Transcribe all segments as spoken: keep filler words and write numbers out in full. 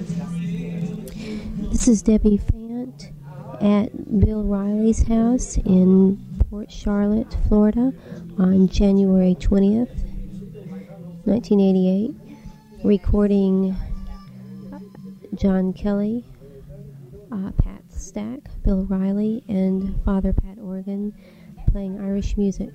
This is Debbie Fant at Bill Riley's house in Port Charlotte, Florida on January twentieth, nineteen eighty-eight, recording John Kelly, uh, Pat Stack, Bill Riley, and Father Pat Organ playing Irish music.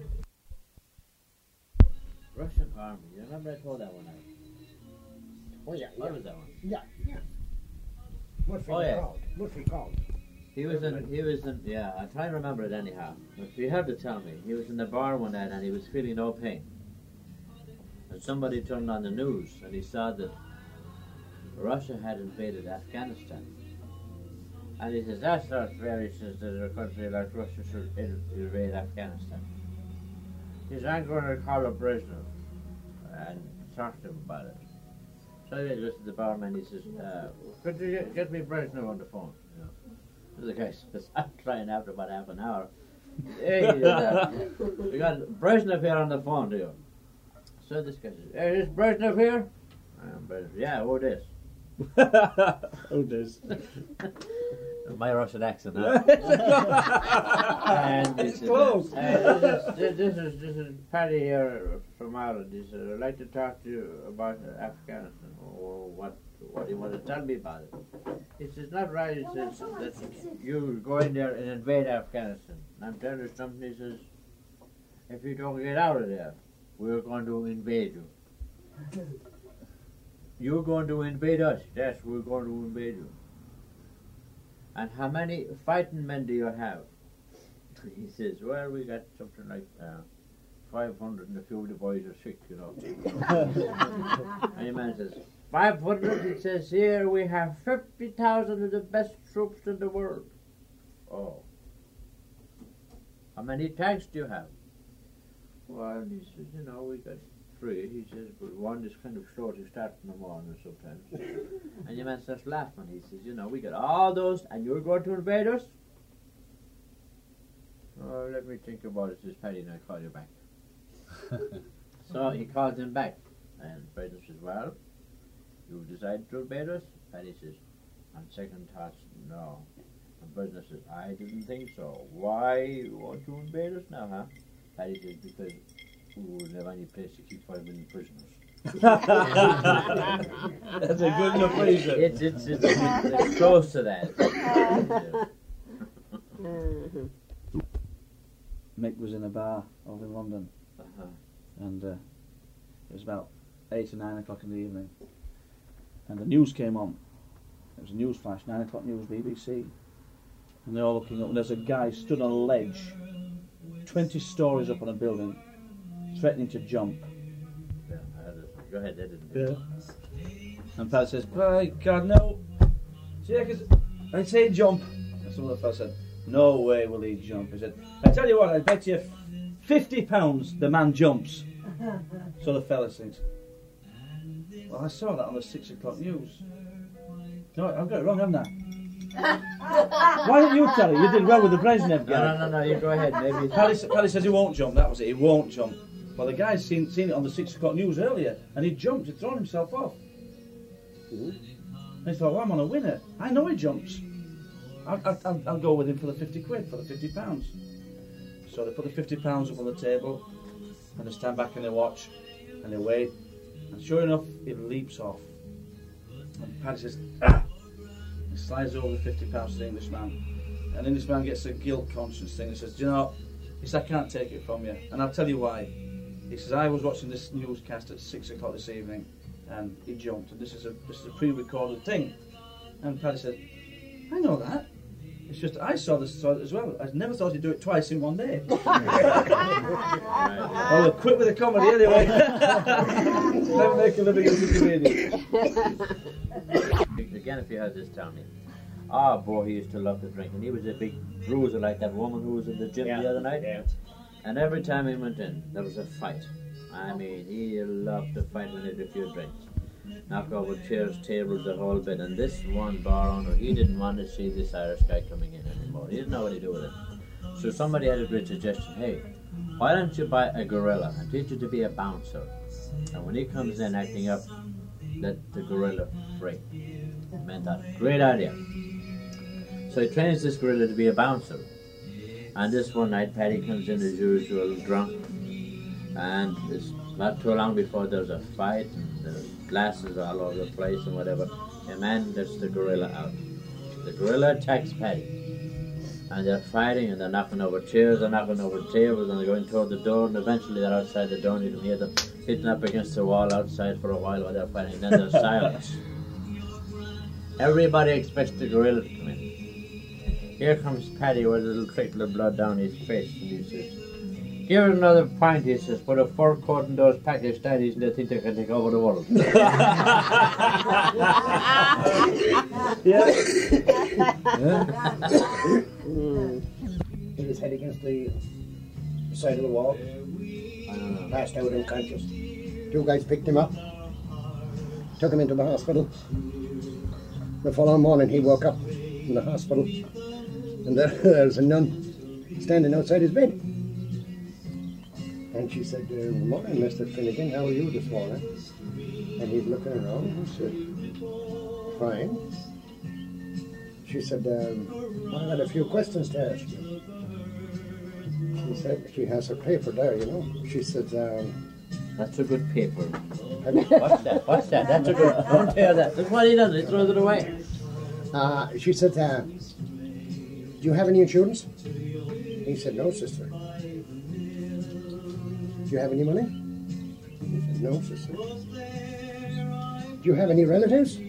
Russian Army. You remember I told that one out? Oh yeah, What yeah. was that one? Yeah, yeah. What's he Oh, yeah. called? What's he called? He was in, he was in, yeah, I try to remember it anyhow. But you have to tell me. He was in the bar one night and he was feeling no pain. And somebody turned on the news and he saw that Russia had invaded Afghanistan. And he says, that's not fair, he says, that a country like Russia should in- invade Afghanistan. He says, I'm going to call up Brezhnev and talk to him about it. So he goes to the barman, he says, uh, could you get, get me Brezhnev on the phone? You know. So the guy says, I'm trying after about half an hour. Hey, uh, we got Brezhnev here on the phone, do you? So this guy says, hey, is Brezhnev here? I'm Brezhnev. Yeah, who this? Who does? My Russian accent, huh? and It's says, close. Uh, this, is, this is this is Paddy here from Ireland. He said, I'd like to talk to you about Afghanistan. Or what? What do you want to tell me about it? He says, not right. He says that you go in there and invade Afghanistan. And I'm telling you something. He says, if you don't get out of there, we're going to invade you. You're going to invade us. Yes, we're going to invade you. And how many fighting men do you have? He says, well, we got something like uh, five hundred and a few of the boys are sick, you know. And the man says, five hundred? He says, here we have fifty thousand of the best troops in the world. Oh. How many tanks do you have? Well, he says, you know, we got three. He says, but one is kind of short. You start in the morning sometimes. And the man starts laughing. He says, you know, we got all those, and you're going to invade us? Oh, let me think about it, says Paddy, and I'll call you back. So he calls him back. And Brandon says, well, you've decided to invade us? Paddy says, on second thoughts, no. And Brandon says, I didn't think so. Why won't you invade us now, huh? Paddy says, because we wouldn't have any place to keep five million prisoners. That's a good enough reason. It's, it's, it's, it's, it's close to that. Mick was in a bar over in London, Uh-huh. and uh, it was about eight or nine o'clock in the evening, and the news came on. It was a news flash, nine o'clock news, B B C, and they're all looking up, and there's a guy stood on a ledge, twenty stories up on a building, threatening to jump. Yeah, I heard it. Go ahead, I didn't. Yeah. And Pat says, by God, no. See, I say jump. And some other fellow said, no way will he jump. He said, I tell you what, I bet you fifty pounds the man jumps. So the fella says, well, I saw that on the six o'clock news. No, I've got it wrong, haven't I? Why don't you tell it? You did well with the Brezhnev guy. No, no, no, no, you go ahead. Maybe. Paddy, Paddy says he won't jump. That was it. He won't jump. Well, the guy's seen seen it on the six o'clock news earlier, and he jumped. He'd thrown himself off. And he thought, well, I'm on a winner. I know he jumps. I'll, I'll, I'll go with him for the fifty quid, for the fifty pounds. So they put the fifty pounds up on the table, and they stand back and they watch, and they wait. And sure enough, it leaps off. And Paddy says, ah! He slides over the fifty pounds to the Englishman. And the Englishman gets a guilt conscience thing and says, do you know, he says, I can't take it from you. And I'll tell you why. He says, I was watching this newscast at six o'clock this evening, and he jumped, and this is a this is a pre-recorded thing. And Paddy said, I know that. It's just I saw this saw it as well. I never thought he'd do it twice in one day. Oh, well, quit with the comedy anyway. Never make a living as a comedian. Again, if you had this, tell me. Ah, boy, he used to love to drink, and he was a big bruiser like that woman who was in the gym Yeah. the other night. Yeah. And every time he went in, there was a fight. I mean, he loved to fight when he had a few drinks. Knock over chairs, tables, the whole bit. And this one bar owner, he didn't want to see this Irish guy coming in anymore. He didn't know what to do with it. So somebody had a great suggestion. Hey, why don't you buy a gorilla and teach it to be a bouncer? And when he comes in acting up, let the gorilla free. Mental. Great idea. So he trains this gorilla to be a bouncer. And this one night, Paddy comes in as usual, drunk. And it's not too long before there's a fight, and there's glasses all over the place and whatever. A man lets the gorilla out. The gorilla attacks Paddy. And they're fighting, and they're knocking over chairs, they're knocking over tables, and they're going toward the door, and eventually they're outside the door, and you can hear them hitting up against the wall outside for a while while they're fighting, and then there's silence. Everybody expects the gorilla to come in. Here comes Paddy with a little trickle of blood down his face, and he says, "Give it another pint," he says, "put a fur coat in those Pakistanis, and they think they can take over the world." Yeah. Mm. Hit his head against the side of the wall. Passed out unconscious. Two guys picked him up, took him into the hospital. The following morning he woke up in the hospital, and there, there was a nun standing outside his bed. And she said, uh, "Good morning, Mister Finnegan, how are you this morning?" And he's looking around and said, "Fine." She said, um, "I had a few questions to ask you." She said, she has her paper there, you know. She said, um, "That's a good paper." have you- What's that? What's that? That's a good. Don't tell that. That's what he does. He throws it away. uh, she said, uh, "Do you have any insurance?" He said, "No, sister." "Do you have any money?" He said, "No, sister." "Do you have any relatives?"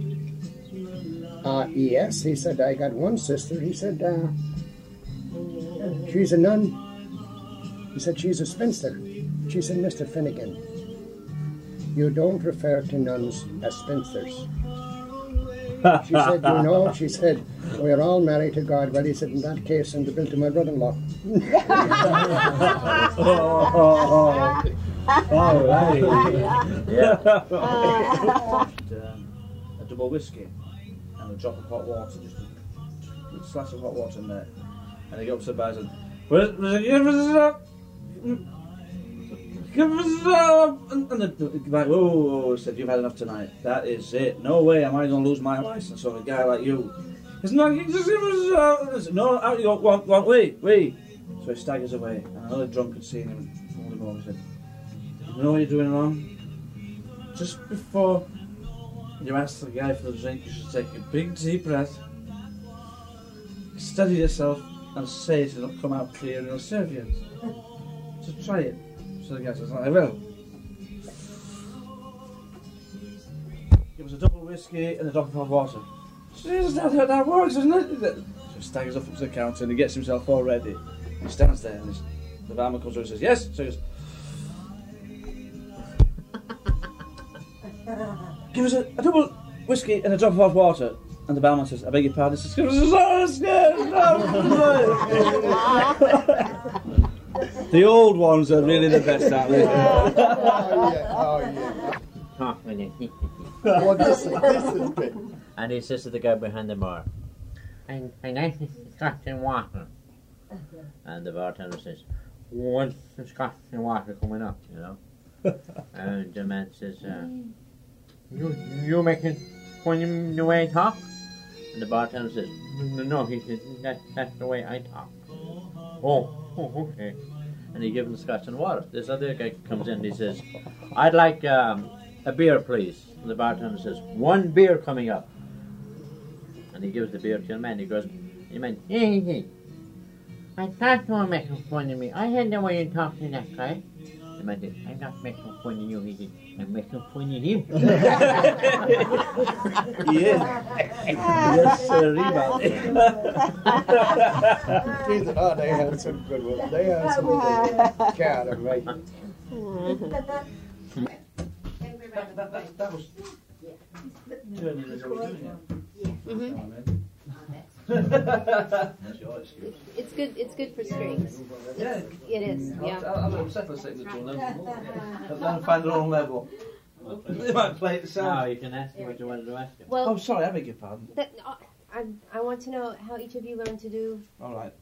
Uh, yes, he said, "I got one sister." He said, uh, "She's a nun." He said, "She's a spinster." She said, "Mister Finnegan, you don't refer to nuns as spinsters." She said, "You know," she said, "we're all married to God." Well, he said, "In that case, I'm the bill to my brother-in-law." Oh, all right. Yeah. um, a double whiskey and a drop of hot water, just a, a splash of hot water in there. And they go up to the bar and said, "Where's the give us up? Give us up!" And the guy, "Whoa, whoa, whoa," said, "You've had enough tonight. That is it. No way am I going to lose my license on a guy like you." It's not, just give us up. "No, out you go, one, one, wait, wait." So he staggers away, and another drunk had seen him and pulled him over and said, "You know what you're doing wrong? Just before you ask the guy for the drink, you should take a big deep breath, steady yourself, and say it, it'll come out clear and it'll serve you. Just try it." So the guy says, "I will." Give us a double whiskey and a drop of hot water. "Jesus, that, that works, doesn't it?" So he staggers up to the counter and he gets himself all ready. He stands there and his, the barman comes over and says, "Yes?" So he goes, "Give us a, a double whiskey and a drop of hot water." And the barman says, "I beg your pardon." He says, "Give us a The old ones are really the best, aren't they? Oh, yeah, oh, yeah. Oh, this is, this is good. And he says to the guy behind the bar, "I, I like scotch and water." And the bartender says, "What's the scotch and water coming up, you know?" And the man says, uh, you, you making fun of the way I talk?" And the bartender says, "No, no," he says, that, "that's the way I talk." Oh, oh, okay. And he gives him scotch and water. This other guy comes in and he says, "I'd like um, a beer, please." And the bartender says, "One beer coming up." And he gives the beer to the man. He goes, "He meant, hey, hey, I thought you were making fun of me. I had no way to talk to that guy." The man said, "I'm not making fun of you." He said, "I'm making fun of him." Yeah. Yes, sir, rebound. Jesus, oh, they have some good ones. They have some good ones. God, I'm right. That, that, that, that was turning as I was doing it. Mhm. That's your excuse. It's good. It's good for strings. Yeah. It is. I'll, Yeah. I'll, I'll settle a signature on them. Let them find their own level. They might play it Now sound. you can ask him what you wanted to ask him. Oh, Well, sorry, I beg your pardon. that, uh, I I want to know how each of you learn to do All right.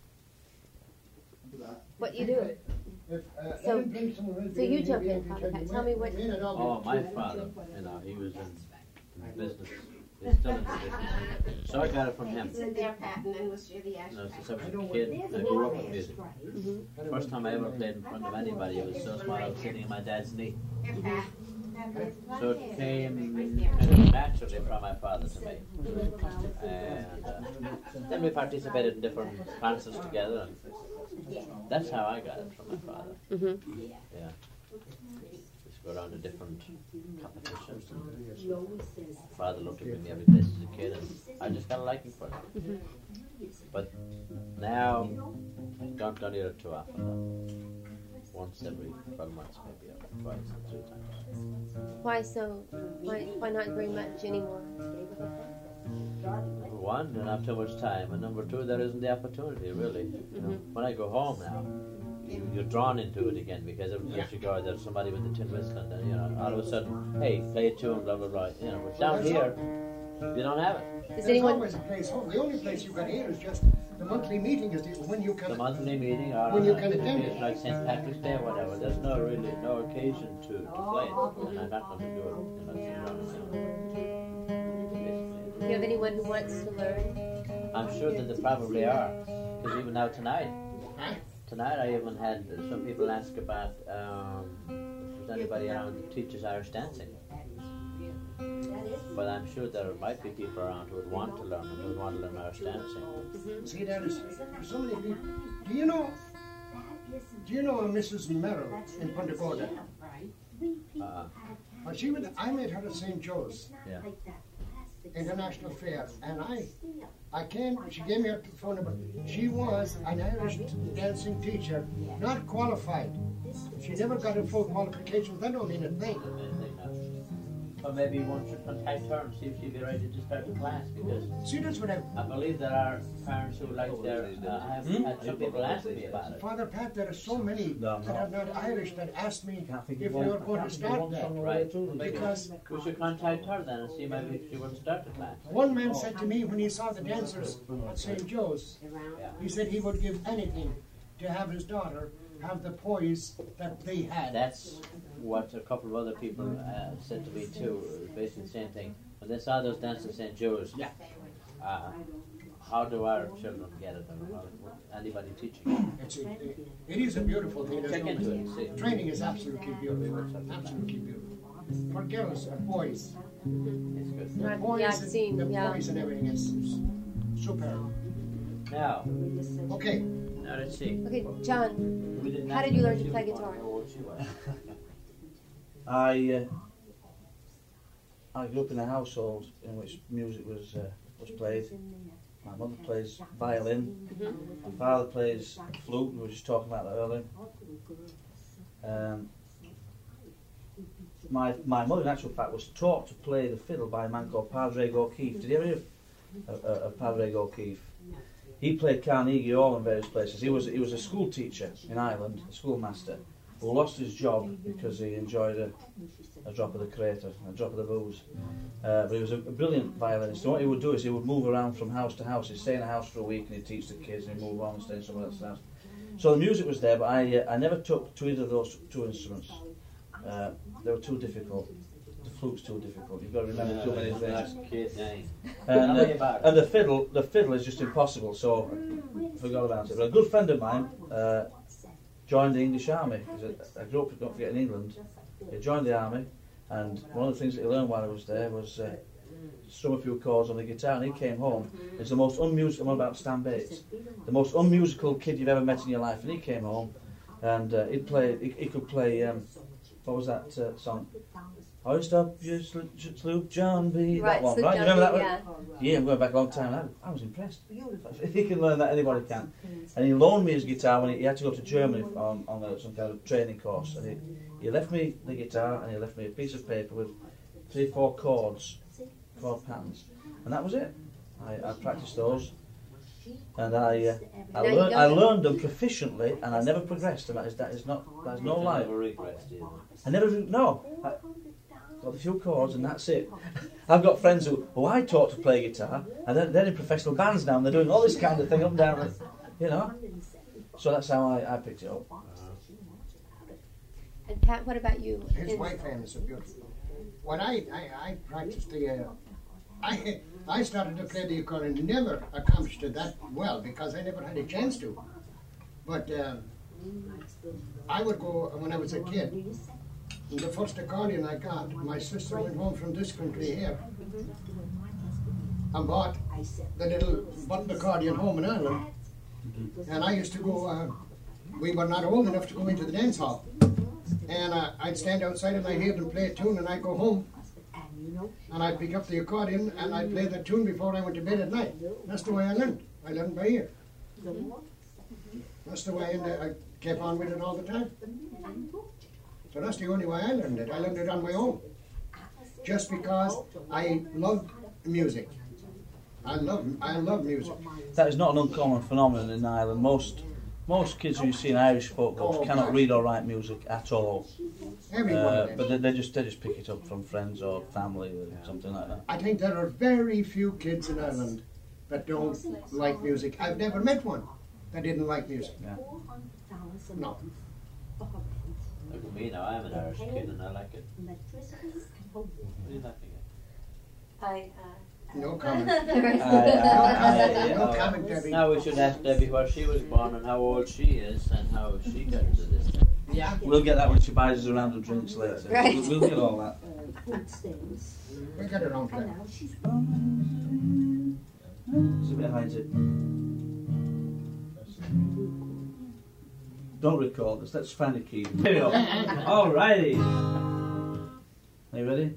what you do. So- so you jump in, Father Pat. Tell me what- Oh, my father, you know, he was in business. It's still in tradition. So I got it from him. Sit there, Pat, and then we'll share the You know, ashes. since I was a kid, I grew up with music. Mm-hmm. First time I ever played in front of anybody, it was so small I was sitting in my dad's knee. Here, Pat. So it came kind of naturally from my father to me. And uh, then we participated in different concerts together, and that's how I got it from my father. Mm-hmm. Yeah. Just go around to different competitions. And father loved to bring me every place as a kid, and I just got a liking for it. Mm-hmm. But now, I don't go near it too often. No. Once every twelve months, maybe, or twice, or three times. Why so? Why, why not very much anymore? Number one, I don't have too much time, and number two, there isn't the opportunity, really. You know, when I go home now, you, you're drawn into it again, because every place you go, there's somebody with the tin whistle, and then, you know, all of a sudden, hey, play a tune, blah, blah, blah. You know, but down here, you don't have it. Does There's anyone? always a place home. The only place you can hear is just the monthly meeting is the, when you can. The monthly meeting, or When you uh, can attend it's it. like Saint Patrick's Day or whatever, there's no really, no occasion to, to play it, and I'm not going to do it, you know, sit around and sing. Do you have anyone who wants to learn? I'm sure that there probably are, because even now tonight, tonight I even had some people ask about um, if there's anybody around that teaches Irish dancing. But I'm sure there might be people around who would want to learn and who would want to learn Irish dancing. See, there is there's so many people. Do you know? Do you know a Missus Merrill in Punta Gorda? Uh, Well, she went. I met her at Saint Joe's yeah. International Fair, and I, I came. She gave me her phone number. She was an Irish dancing teacher, not qualified. She never got a full qualification. That don't mean a thing. Or maybe you want to contact her and see if she'd be ready to start the class, because See, that's what I. I believe there are parents who like their, uh, I have had some people ask me about it. Father Pat, there are so many No, that no. are not Irish that asked me Can't think if of we one. were going to start that. Right. Because We should contact her then and see maybe if she would start the class. one man said to me when he saw the dancers at Saint Joe's, Yeah. he said he would give anything to have his daughter have the poise that they had. That's what a couple of other people uh, said to me too, basically the same thing. When they saw those dances at Saint Joe's, Yeah. uh, how do our children get it? And how, anybody teaching it? It's a, it, it is a beautiful thing. There's Check no into it, mistake. see. Training is absolutely beautiful. Absolutely beautiful. For girls and boys, It's good. the Right, poise, yeah, I've and, seen, the yeah. poise and everything is superb. Now, Okay, now let's see. Okay, John. We didn't How ask did you her learn if to she play was guitar? born or what she was. I uh, I grew up in a household in which music was uh, was played. My mother plays violin. My father plays flute. We were just talking about that earlier. Um, my my mother, in actual fact, was taught to play the fiddle by a man called Padraig O'Keefe. Did you ever hear of, of, of Padraig O'Keefe? He played Carnegie Hall in various places. He was he was a school teacher in Ireland, a schoolmaster, who lost his job because he enjoyed a, a drop of the crater, a drop of the booze. Uh, but he was a, a brilliant violinist. So what he would do is he would move around from house to house. He'd stay in a house for a week and he'd teach the kids, and he'd move on and stay in someone else's house. So the music was there, but I uh, I never took to either of those two instruments. Uh, they were too difficult. The flute's too difficult. You've got to remember too many things. Kid, eh? And, Tell me about it. and the fiddle, the fiddle is just impossible. So I forgot about it. But a good friend of mine uh, joined the English Army. He's a- I grew up, don't forget, in England. He joined the army, and one of the things that he learned while he was there was uh, strum a few chords on the guitar. And he came home. He's the most unmusical. I'm about Stan Bates, the most unmusical kid you've ever met in your life. And he came home, and uh, he'd play. He, he could play. Um, what was that uh, song? Hoist up your sl- sloop, John B. Right, that one, Sloop right? You John remember B, that one? Yeah, I'm going back a long time. I, I was impressed. If he can learn that, anybody can. And he loaned me his guitar when he, he had to go to Germany on, on a, some kind of training course. And he, he left me the guitar, and he left me a piece of paper with three, four chords, chord patterns, and that was it. I, I practiced those, and I uh, I, Now you learned, don't I know- learned them proficiently, and I never progressed. And that is that is not that is no lie. Never regressed, either. I never no. I, got a few chords and that's it. I've got friends who, who I taught to play guitar, and they're, they're in professional bands now, and they're doing all this kind of thing up and down, the, you know. So that's how I, I picked it up. And Pat, what about you? his In- wife hands are beautiful. What I, I, I practiced the, uh, I, I started to play the accordion, never accomplished it that well because I never had a chance to. But um, I would go, when I was a kid, the first accordion I got, my sister went home from this country here and bought the little button accordion home in Ireland. And I used to go, uh, we were not old enough to go into the dance hall. And uh, I'd stand outside and I'd hear them play a tune and I'd go home. And I'd pick up the accordion and I'd play the tune before I went to bed at night. That's the way I learned. I learned by ear. That's the way I, I kept on with it all the time. So that's the only way I learned it. I learned it on my own. Just because I loved music. I love, I love music. That is not an uncommon phenomenon in Ireland. Most most kids who you see in Irish folk groups Oh, cannot God. read or write music at all. Every one Uh, of them. but they, they just they just pick it up from friends or family or something like that. I think there are very few kids in Ireland that don't like music. I've never met one that didn't like music. Yeah. No. Look at me now, I'm an Irish kid and I like it. What are you laughing at? I, uh, No comment. I, I, No I, comment, Debbie. Now we should ask Debbie where she was born and how old she is and how she got to this. Yeah. We'll get that when she buys us a round of drinks later. Right. We'll, we'll get all that. We got it on track. It's a bit behind it. Don't record this. Let's find a key. Here we go. Alrighty. Are you ready?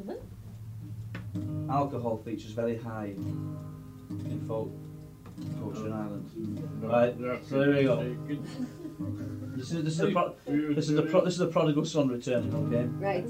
Alcohol features very high in folk culture in Ireland. Right. So here we go. This is this is the pro- this is the pro- this is the prodigal son returning. Okay. right.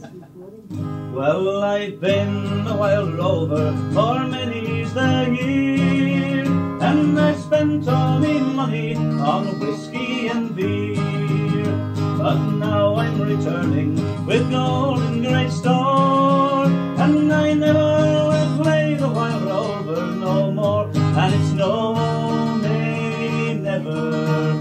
Well, I've been a wild rover for many's the year, and I've spent all me money on whiskey and beer. But now I'm returning with gold in great store, and I never will play the wild rover no more. And it's no, nay, never.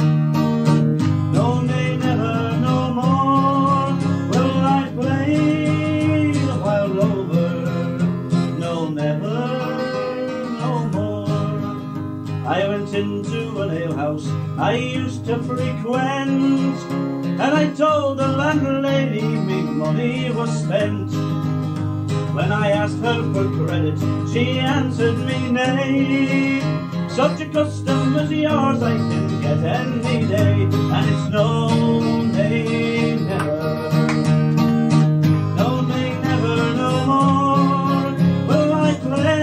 No, nay, never, no more will I play the wild rover. No, never, no more. I went into an alehouse I used to frequent, and I told the landlady me money was spent. When I asked her for credit, she answered me nay. Such a custom as yours I can get any day, and it's no, nay, never. No, nay, never, no more will I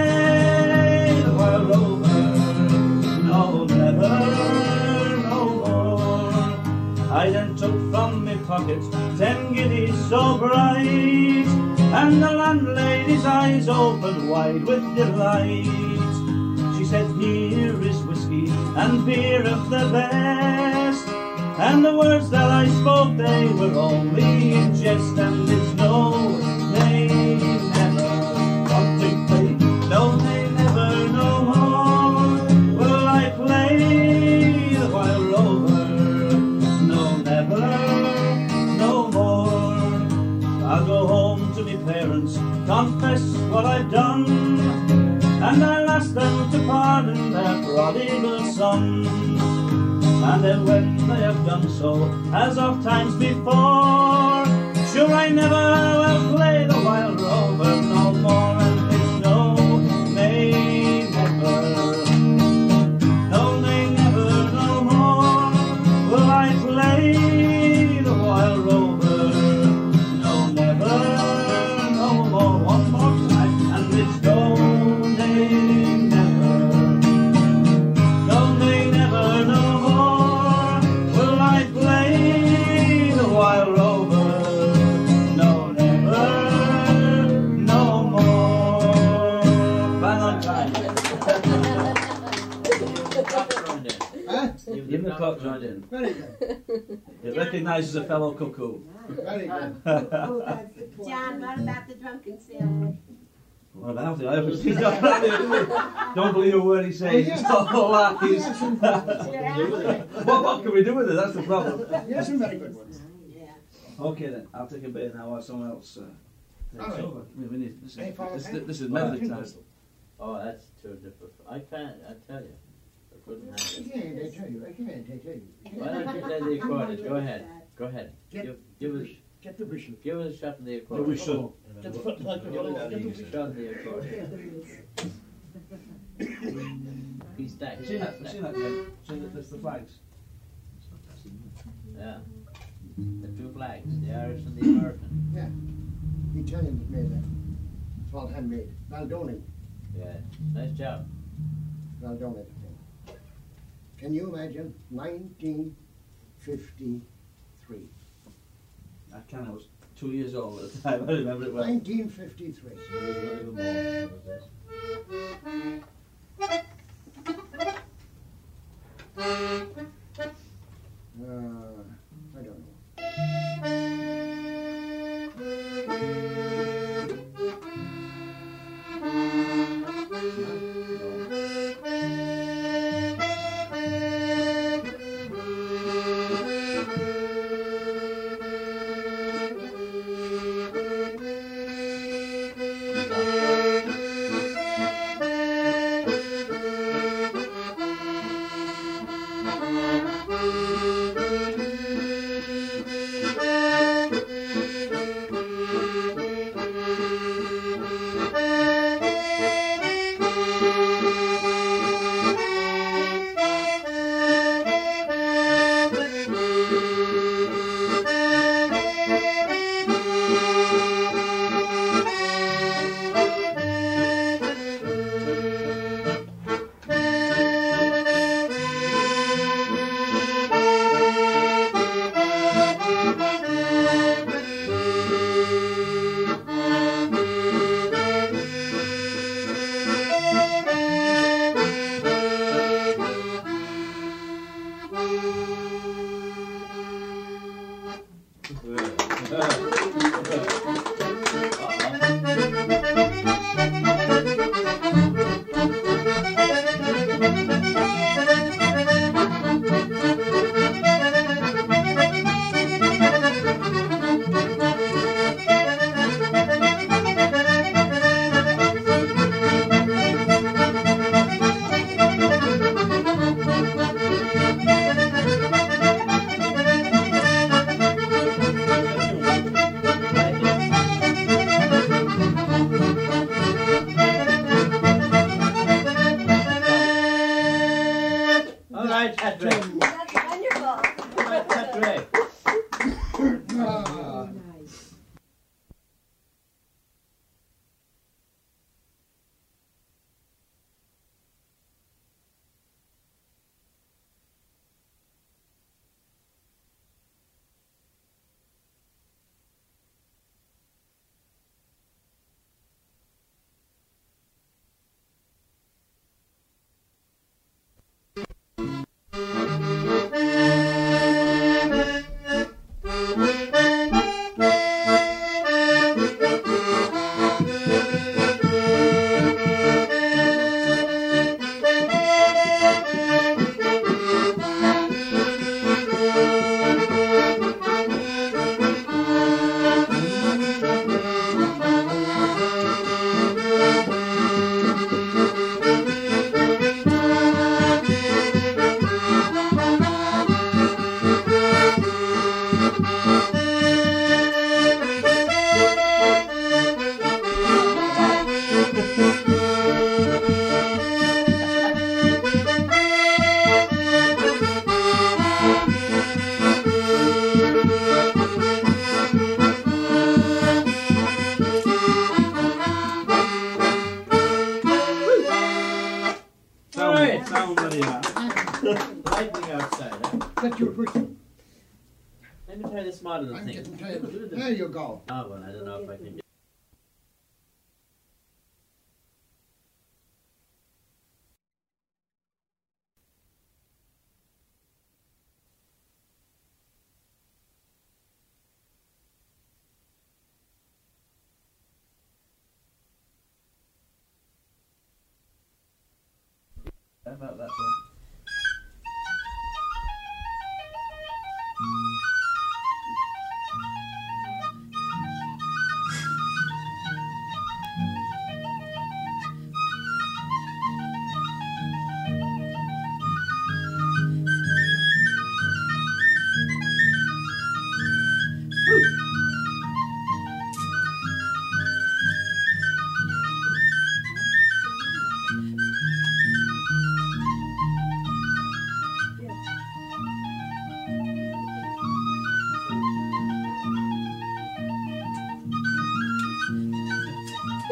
play the wild rover. No, never, no more. I then took from my pocket ten guineas so bright, and the landlady's eyes opened wide with delight. She said, here is whiskey and beer of the best, and the words that I spoke, they were only in jest. And it's no, nay, never, want to play. No, nay, never, no more will I play the wild rover. No, never, no more. I'll go home to my parents, confess what I've done, and I'll ask them to pardon their prodigal son. And then when they have done so, as oft times before, sure I never will play the wild rover no more. And it's no, nay, never. No, nay, never, no more will I play the wild rover. No, never, no more. One more time, and it's no, nay, never. No, nay, never, no more will I play the wild rover. No, never, no more. Bang on time. Huh? Give the clock joined in. Very good. It recognises a fellow cuckoo. Very good. John, what about the drunken sailor? What about it? I haven't seen that. Don't believe a word he says. It's not all lies. What, what can we do with it? That's the problem. Yes, some very good ones. Okay then, I'll take a bit now while someone else uh, takes All right. over. We, we need, this, Hey, is, follow this, time. this is medley time. Oh, that's too difficult. I can't, I tell you. I couldn't I handle it. can't, I tell you, I can't, I tell you. I Why can't. don't you play the accordion? Go ahead. Go ahead. Get Give, the give us, whistle. Get the whistle. give us a shot in the The accordion. whistle. Get the foot like the Give us get the a whistle. shot in the accordion. He stacks. You seen that? You seen that, Ken? Seen that? That's the flags. Yeah. The two flags, the Irish and the American. Yeah. The Italians made that. It's all handmade. Baldoni. Yeah. Nice job. Baldoni. Can you imagine? nineteen fifty-three. I can. I was two years old at the time. I remember it well. nineteen fifty-three. Uh, I don't know. All right, Patrick. That's wonderful. All right, Patrick. Ah. All right. Sound ready now. Lightning outside, huh? Get your whistle. Let me try the smarter I'm thing. getting tired. There you go. Oh, well, I don't know if I can get About that one.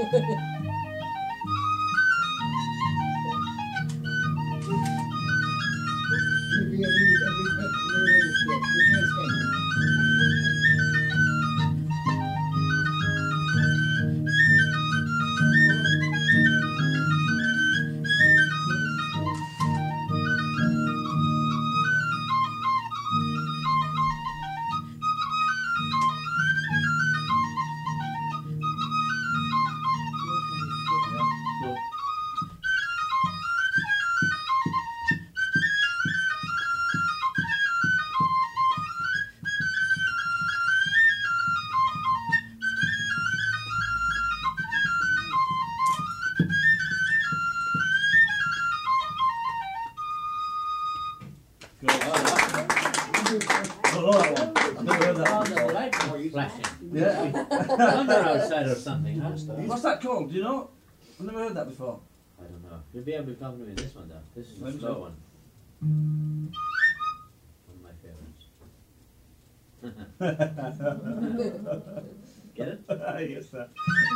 Every, every, every, every, every, every, Good. Good. I don't know that one. I've never heard that Oh, one the before. light was flashing. Yeah. Thunder outside or something, huh? What's that called? Do you know? I've never heard that before. I don't know. You'll be able to come to me this one, though. This is the Maybe slow so. one. One of my favorites. Get it? Yes, sir.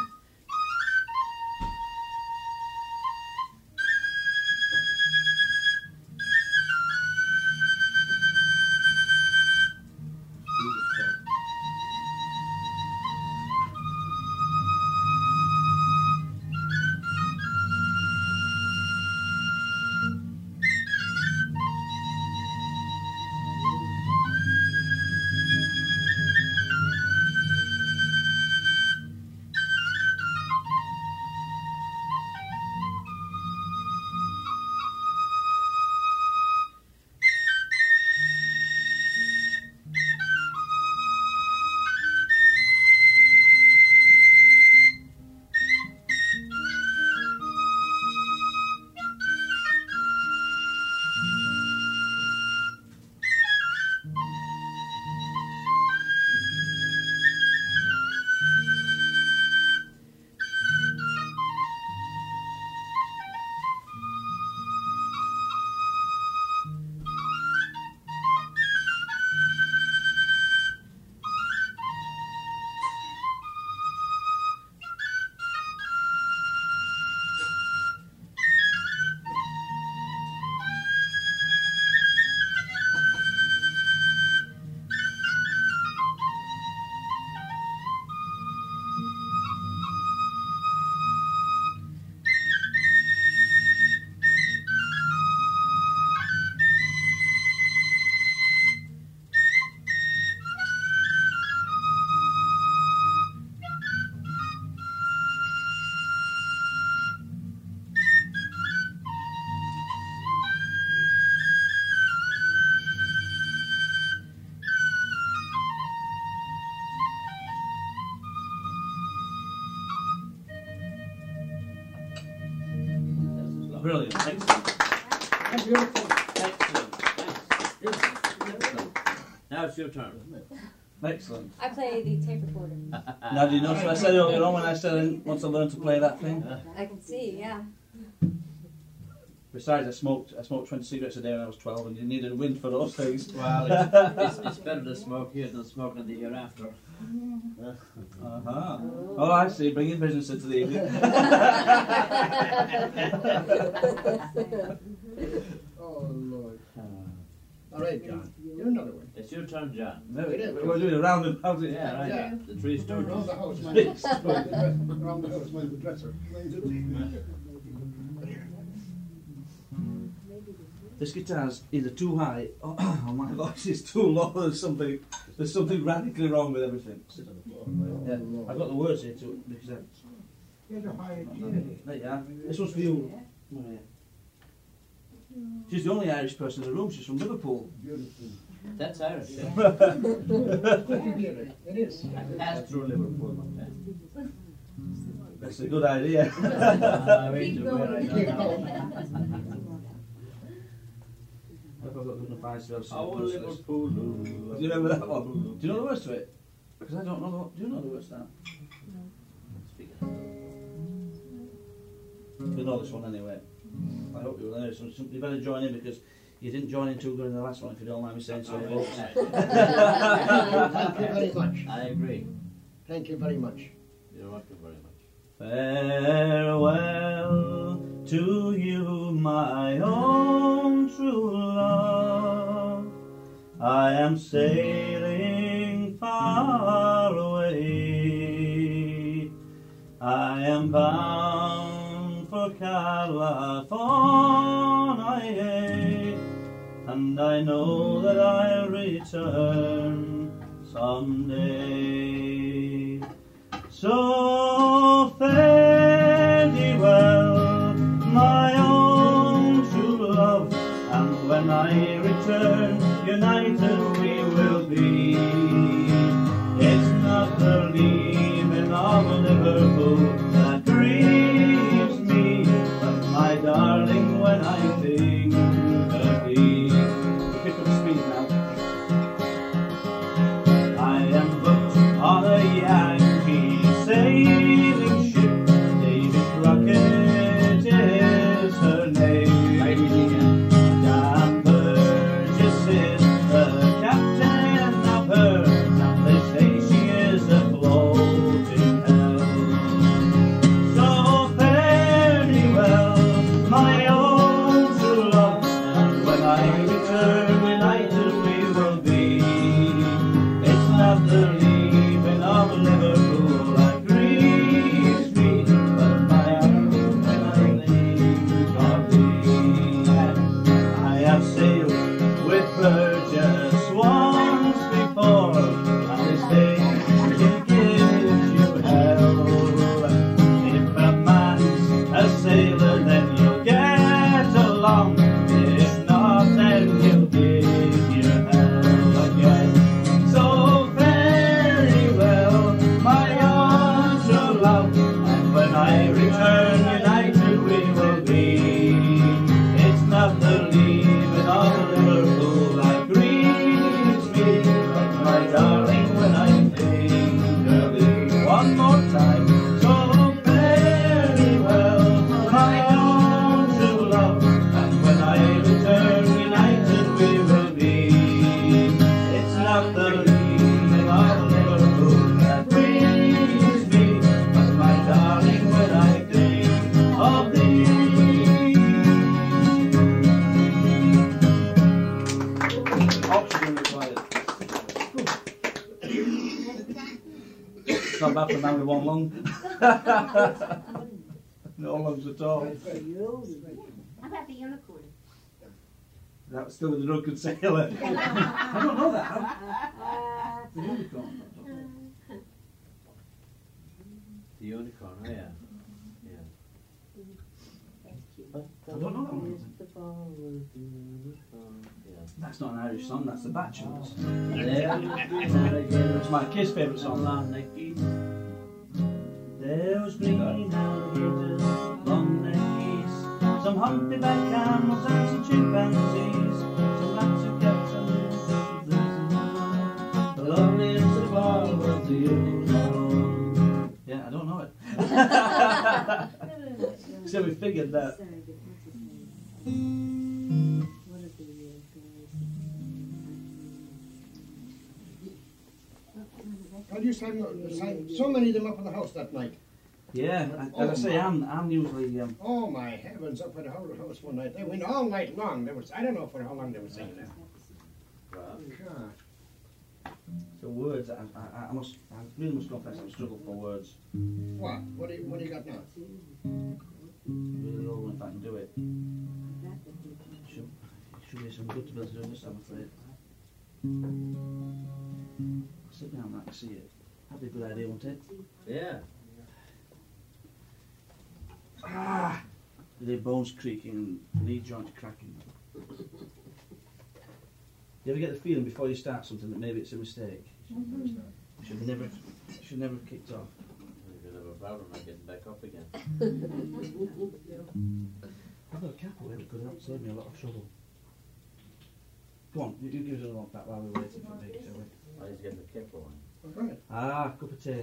Brilliant. Excellent. beautiful. Excellent. Excellent. Now it's your turn. Excellent. I play the tape recorder. Now, do you notice what I said earlier on when I said I want to learn to play that thing? I can see, yeah. Besides, I smoked I smoked twenty cigarettes a day when I was twelve, and you needed a wind for those things. Well, it's, it's, it's better to smoke here than smoking the year after. Uh-huh. Oh, I see. Bringing business into the evening. Oh, Lord. All right, John. Do another one. It's your turn, John. No, we're going to do a round and round. Yeah, right. Yeah. The Three Around Stooges. the house, mine's around the house, mine's the dresser. Mine's the This guitar's either too high or oh, my voice is too low. There's something, there's something radically wrong with everything. Sit on the floor. Yeah, I've got the words here to because I, Here's a high key. there you are. This one's for you. Maria. She's the only Irish person in the room. She's from Liverpool. Beautiful. That's Irish. Yeah. It is. I passed through Liverpool one time. That's a good idea. Uh, wait till where I Keep don't going. know. I've got good enough eyes to have Oh, some listeners. Liverpool. Do you remember that one? Do you know the words to it? Because I don't know. The, do you know the words to that? Speak it. You know this one anyway. I hope you will. Anyway, so, so you better join in because you didn't join in too good in the last one. If you don't mind me saying so. folks. Thank you very much. I agree. Thank you very much. You're welcome very much. Farewell to you, my own true love. I am sailing far away. I am bound for California, and I know that I'll return someday. So fare thee well, my own true love, and when I return, united we will be. It's not the leaving of Liverpool that grieves me, but my darling, when I think of thee. Pick up speed now. I am booked on a Yankee sailing ship. David Crockett is her name. Dan Burgess is the captain of her, and they say she is afloat in hell. So fare thee well, my own true love, and when I return, united we will be. It's not the leaving of Liverpool that grieves me, but my when I think of thee. I have sailed with Burgess once before, and they say it gives you hell. If a man's a sailor, then you'll get along. If not, then he'll give you hell again. So fare thee well, my own true love, and when I return, united we will be. It's not the leaving of Liverpool that grieves me, but my darling, when I think of thee. One more time. So fare thee well, my own true love, and when I return, united we will be. It's not the leaving of Liverpool that grieves me, but my darling, when I think of thee. Oxygen required. It's not bad for a man with one lung. No lungs at all. How about the unicorn? That was still with the drunken sailor. I don't know that. The unicorn. The unicorn, oh yeah. Yeah. I don't know that one. Yeah. That's not an Irish song, that's the Bachelors. There, It's my kid's favourite song. There was green alligators, long-necked geese, some humpback camels and some chimpanzees, some rats who kept some the loveliest of all was the unicorn. Yeah, I don't know it. So we figured that. I used to have so many of them up in the house that night. Yeah, as I say, I'm, I'm usually... Um, Oh my heavens, up in the whole house one night. They went all night long. There was, I don't know for how long they were singing that. God. the words, I, I, I must, I really must confess, I struggle for words. What? What do you, what do you got now? Really don't know if I can do it. Should, should be some good to be able to do this, I'm afraid. Sit down, I can see it. That'd be a good idea, wouldn't it? Yeah. Ah! The bones creaking and knee joints cracking. You ever get the feeling before you start something that maybe it's a mistake? Mm-hmm. You should never, should never have kicked off. You're going to have a problem like getting back up again. I've got a cap away that could help save me a lot of trouble. Go on, you, you give us a little back while we're waiting for me, shall we? I need to get the kip on. Right. Ah, cup of tea.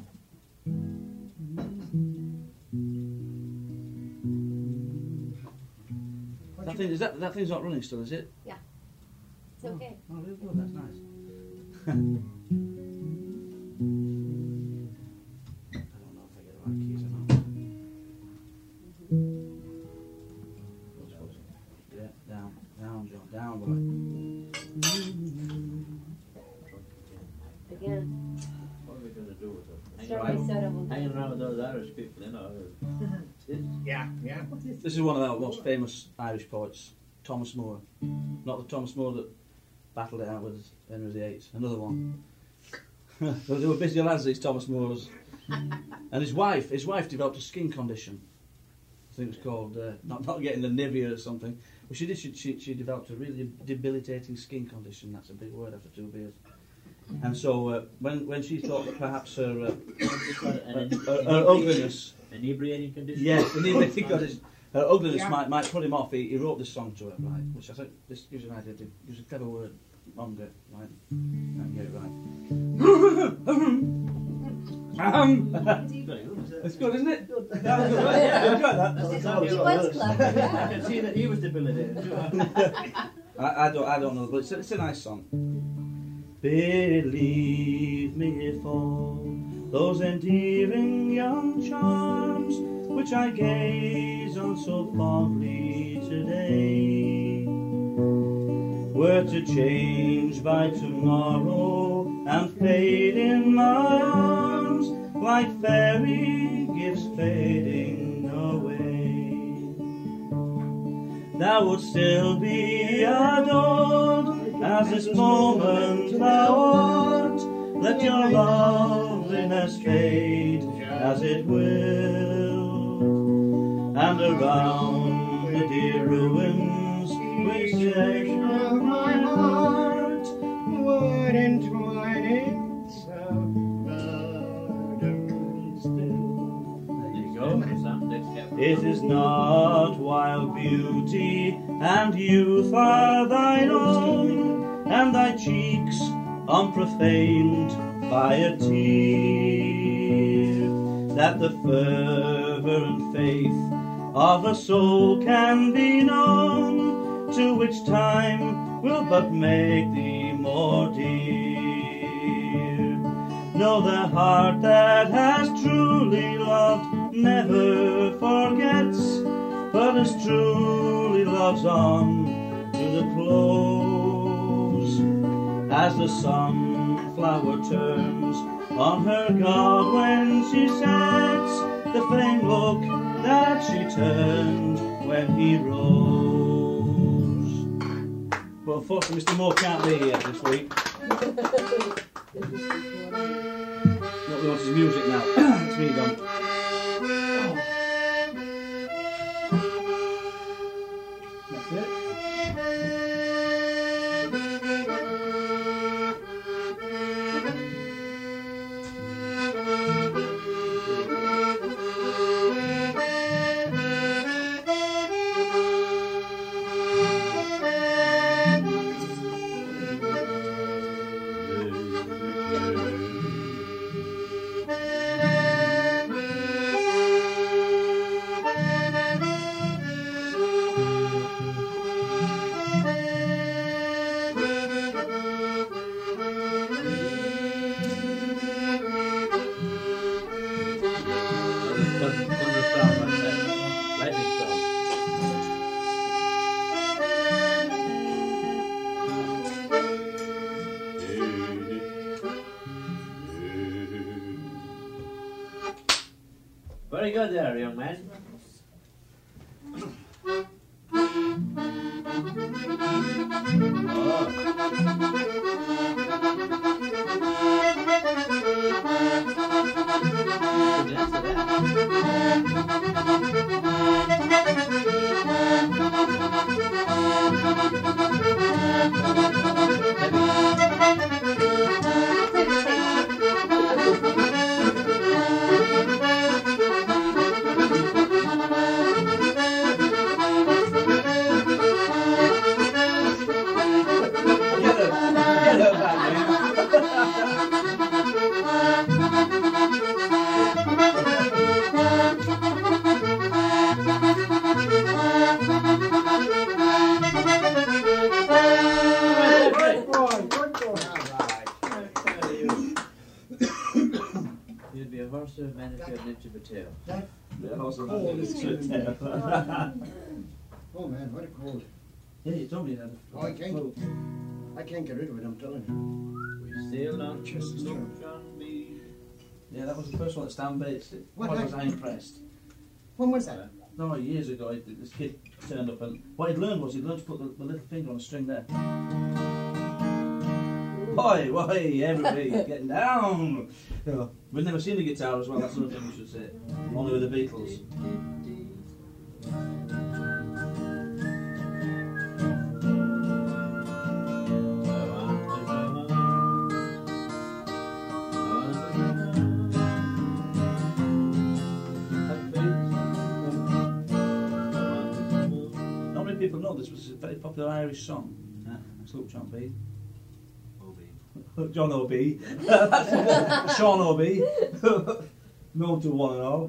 That thing, is that, that thing's not running still, is it? Yeah. It's okay. Oh, really good, that's nice. I don't know if I get the right keys or not. again. What are we going to do with them? Hanging Strawberry around, soda will hanging around with those Irish people, you know. Yeah, yeah. This is one of our most famous Irish poets, Thomas Moore. Not the Thomas Moore that battled it out with Henry the Eighth, another one. They were busy lads, these Thomas Moores. And his wife, his wife developed a skin condition. I think it was called, uh, not, not getting the Nivea or something. But she did, she, she, she developed a really debilitating skin condition. That's a big word after two beers. And so uh, when when she thought that perhaps her, uh, her, her, her ugliness... Inebriating condition? Yes, inebriating condition. Her ugliness Yeah. might, might put him off. He, he wrote this song to her, right? Which I think, this gives you an idea. It gives a clever word. Mum, get right. And get it right. um, It's good, isn't it? That was good, right? You enjoyed that? He was clever, I yeah. can see that he was debilitated. I, I don't, I don't know, but it's a, it's a nice song. Believe me if all those endearing young charms which I gaze on so fondly today were to change by tomorrow and fade in my arms like fairy gifts fading away, thou would still be adored as this moment thou art. Let your loveliness fade as it will, and around the dear ruins we say Of my heart, wood entwining so modern still. There you go. Some next chapter. it is not while beauty and youth are thine own, and thy cheeks unprofaned by a tear, that the fervour and faith of a soul can be known, to which time will but make thee more dear. Know the heart that has truly loved never forgets, but as truly loves on to the close, as the sunflower turns on her god when she sets, the flame look that she turned when he rose. But unfortunately Mister Moore can't be here this week. What we want is music now. It's me done. That's it. Thunderstorm, what's that? Lightning storm. Very good there, young man. Oh. Dance to that. Get her, get her back, man. Good boy, good boy. You'd be a horse of man if you had an inch of a tail. Yeah, also Cold is killing me. Yeah, Oh man, what a cold. you told me that. Oh, I can't. I can't get rid of it, I'm telling you. We sailed on John. Chesterton. Yeah, that was the first one that Stan Bates did. What What was night? I impressed? When was that? No, years ago, he- this kid turned up and what he'd learned was he'd learned to put the, the little finger on a string there. Oi, oi, everybody, getting down! Yeah. We've never seen a guitar as well, that's another thing we should say. Only with the Beatles. Not many people know this was a very popular Irish song. Yeah, Sloop John B. John O B. Sean O B. Known to one and all.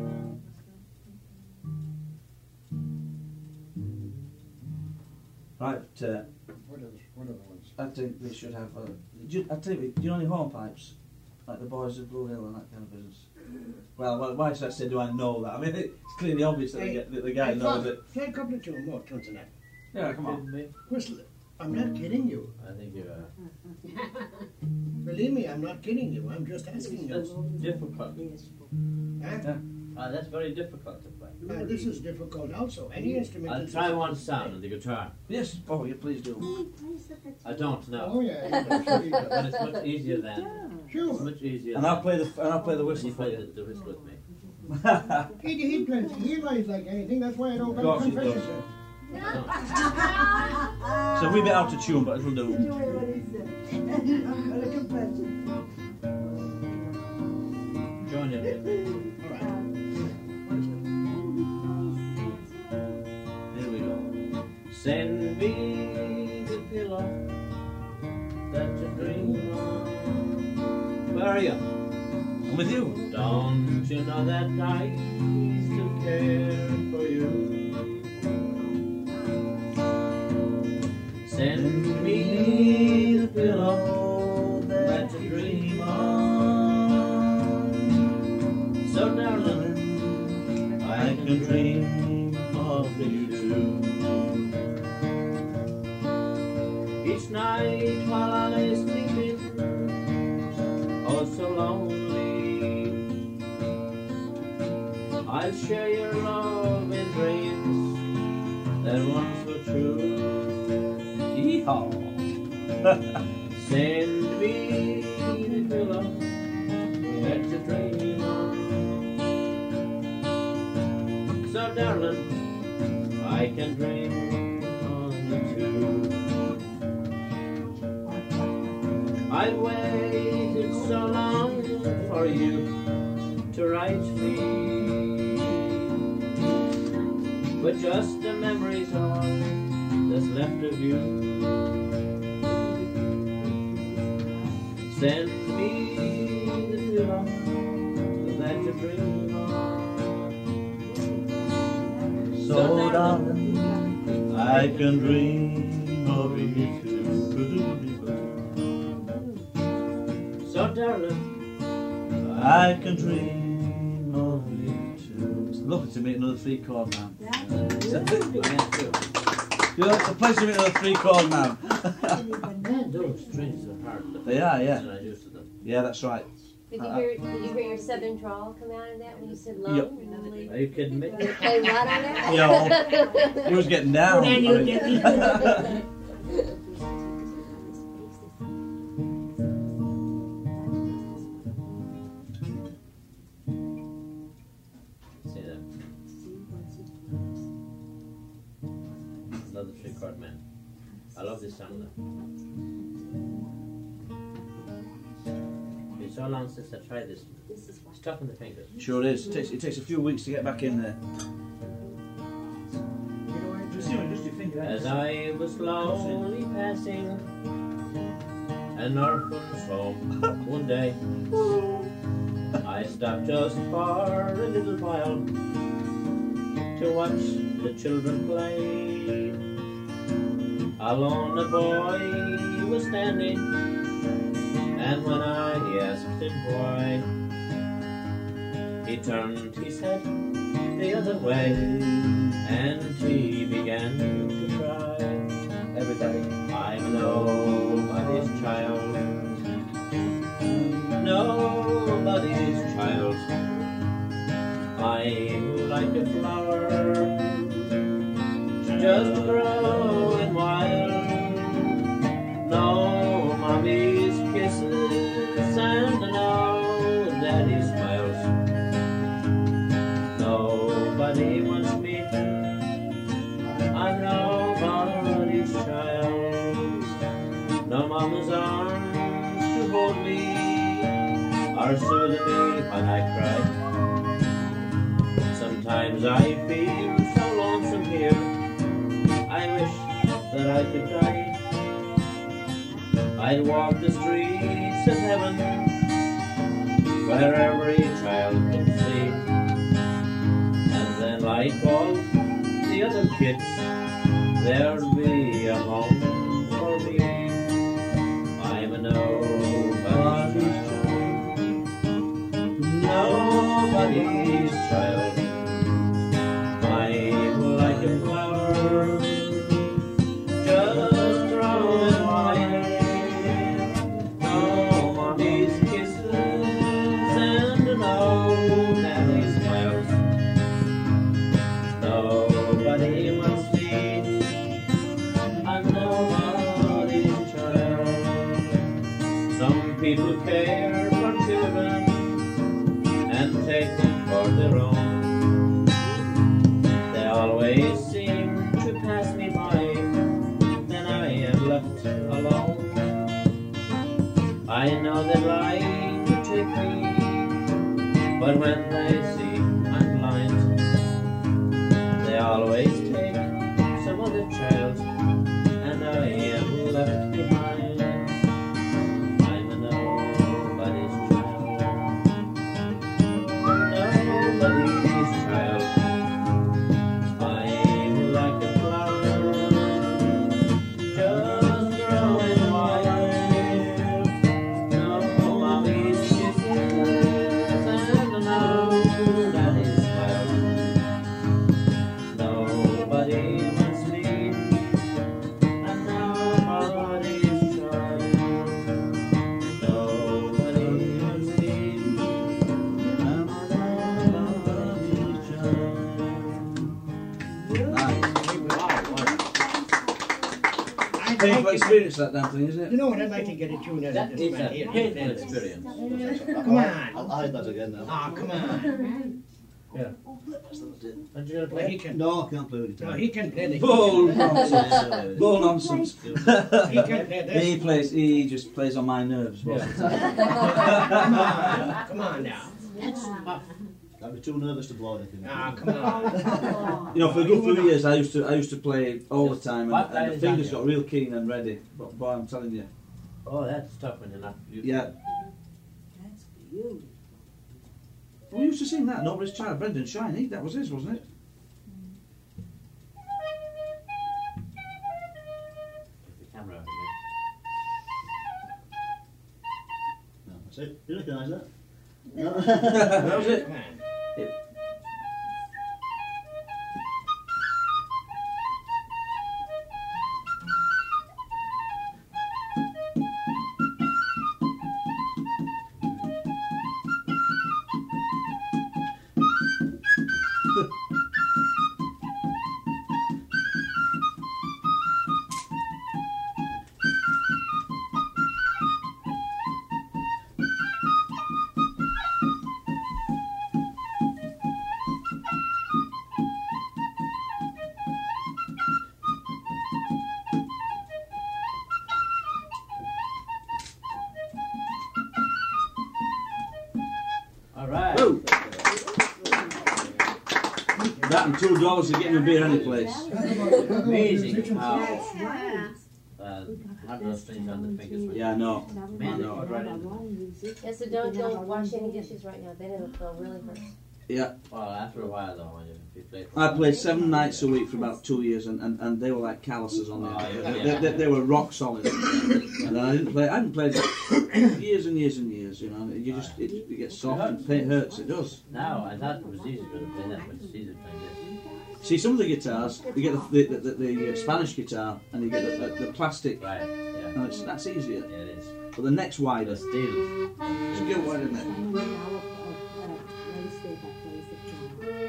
Right, uh, What are, what are the ones? I think they should have. Uh, do you, I tell you, do you know any hornpipes? Like the Boys of Blue Hill and that kind of business? Well, why- why should I say, do I know that? I mean, it's clearly obvious that, the, that the guy Hey, knows Bob, it. play a couple of two more tunes in that. Yeah, come on. Me? Whistle it. I'm not kidding you. I think you are. Believe me, I'm not kidding you. I'm just asking That's you. difficult. Huh? Yeah. Uh, that's very difficult to play. Uh, this is difficult also. Any instrument. I'll is- try one sound on the guitar. Yes, oh, yeah, please do. I don't Oh know. yeah, yeah, sure you But do. it's much easier than. It's Sure. much easier. And I'll than play the and I'll play the when whistle you for play you. the, the whistle with me. He, he plays. He lies like anything. That's why I don't Of got course a he confession. does. sir. So a wee bit out of tune, but it'll do. Join in. All right. Here we go. Send me the pillow that you dream of. Where are you? I'm with you. Don't you know that I still care for you? Send me the pillow that you dream of. So darling, I can dream of you too. Each night while I lay sleeping, oh so lonely, I'll share your love and dreams that once were true. Yeehaw. Send me the pillow that you dream of. So darling, I can dream on you too. I've waited so long for you to write me, but just the memories are that's left of you. Send me the pillow that you dream of. So darling, I can dream of you too. So darling, I can dream of you too. It's lovely to meet another three chord man. I am too. You know, it's a pleasure to meet another three chord man. Man, those strings are hard. They are, yeah. I'm not used to them. Yeah, that's right. Did you hear? Did you hear your southern drawl come out of that when you said Yep. lonely? Are you kidding me? Play what on that? Yeah, he was getting down. I mean, See that? Another three chord man. I love this song though. It's so long since I tried this. It's tough on the fingers. Sure is. It takes, it takes a few weeks to get back in there. Just you, just your finger. As I was slowly passing an orphan's home one day, I stopped just for a little while to watch the children play. Alone a boy was standing, and when I asked him why, he turned his head the other way, and he began to cry. Every day. I'm nobody's child, I'm like a flower, just growing wild. No mommy's kisses and no daddy's smiles. Nobody wants me, I'm nobody's child. No mama's arms to hold me or soothe me when I cry. Sometimes I feel so lonesome here, I wish that I could die. I'd walk the streets of heaven where every child can see, and then like all the other kids, there'll be a home for me. I'm a nobody's child, nobody's child. I'm like a flower, just growing wild. No mommy's kisses and no daddy's smiles. Nobody wants me, I'm nobody's child. Some people care for children and take them for their own. They always seem to pass me by, then I am left alone. I know they like to take me, but when they see I'm blind, they always take some other child, and I am left behind. I'm a nobody's child, nobody's child. I'm like a flower, just growing wild. No mommy's kisses and no daddy's smile. Nobody wants me, I'm nobody's child. Nobody wants me, I'm nobody's child. I'd Painful like to, experience that damn thing, isn't you it? know what? I'd like to get a tune out of That this is man a here. painful experience. Come on. I'll hide that again now. Ah, come on. Aren't you gonna Well, he play? can. No, I can't play with No, guitar. he can play the. Bull nonsense. Yeah. Bull nonsense. He can play this. He plays. He just plays on my nerves. most of the time. Come on. Come on now. I'd be too nervous to blow anything. Ah, come on. You know, for a good few years, I used to. I used to play all the time, What and, and the is fingers that? got real keen and ready. But boy, I'm telling you. Oh, that's tough when you're not. You Yeah. We used to sing that. Nobody's Child. Brendan Shiny. That was his, wasn't it? the camera out No, that's it. You recognise that? No. That was it. Come on. All right. Woo! That and two dollars to get him a beer any place. Amazing how Yeah. uh, how those things on the fingers. were- Yeah, I know. I Amazing. know. Put right in. Yeah, so don't don't wash any dishes right now. Then it'll feel really hurt. Yeah. Well, after a while though, when you, if you play. I played seven nights a week for about two years, and, and, and they were like calluses on there. Oh, yeah, they, yeah. They, they were rock solid. And I didn't play. I hadn't played years and years and years. You know, you just it, it gets soft and it hurts. It does. Now I thought it was easier to play that, but it's easier playing this. See, some of the guitars, you get the the, the, the uh, Spanish guitar, and you get the, the, the plastic, Right. Yeah. and it's, that's easier. Yeah, it is. But the neck's The wider. steel. It's a good one, isn't it?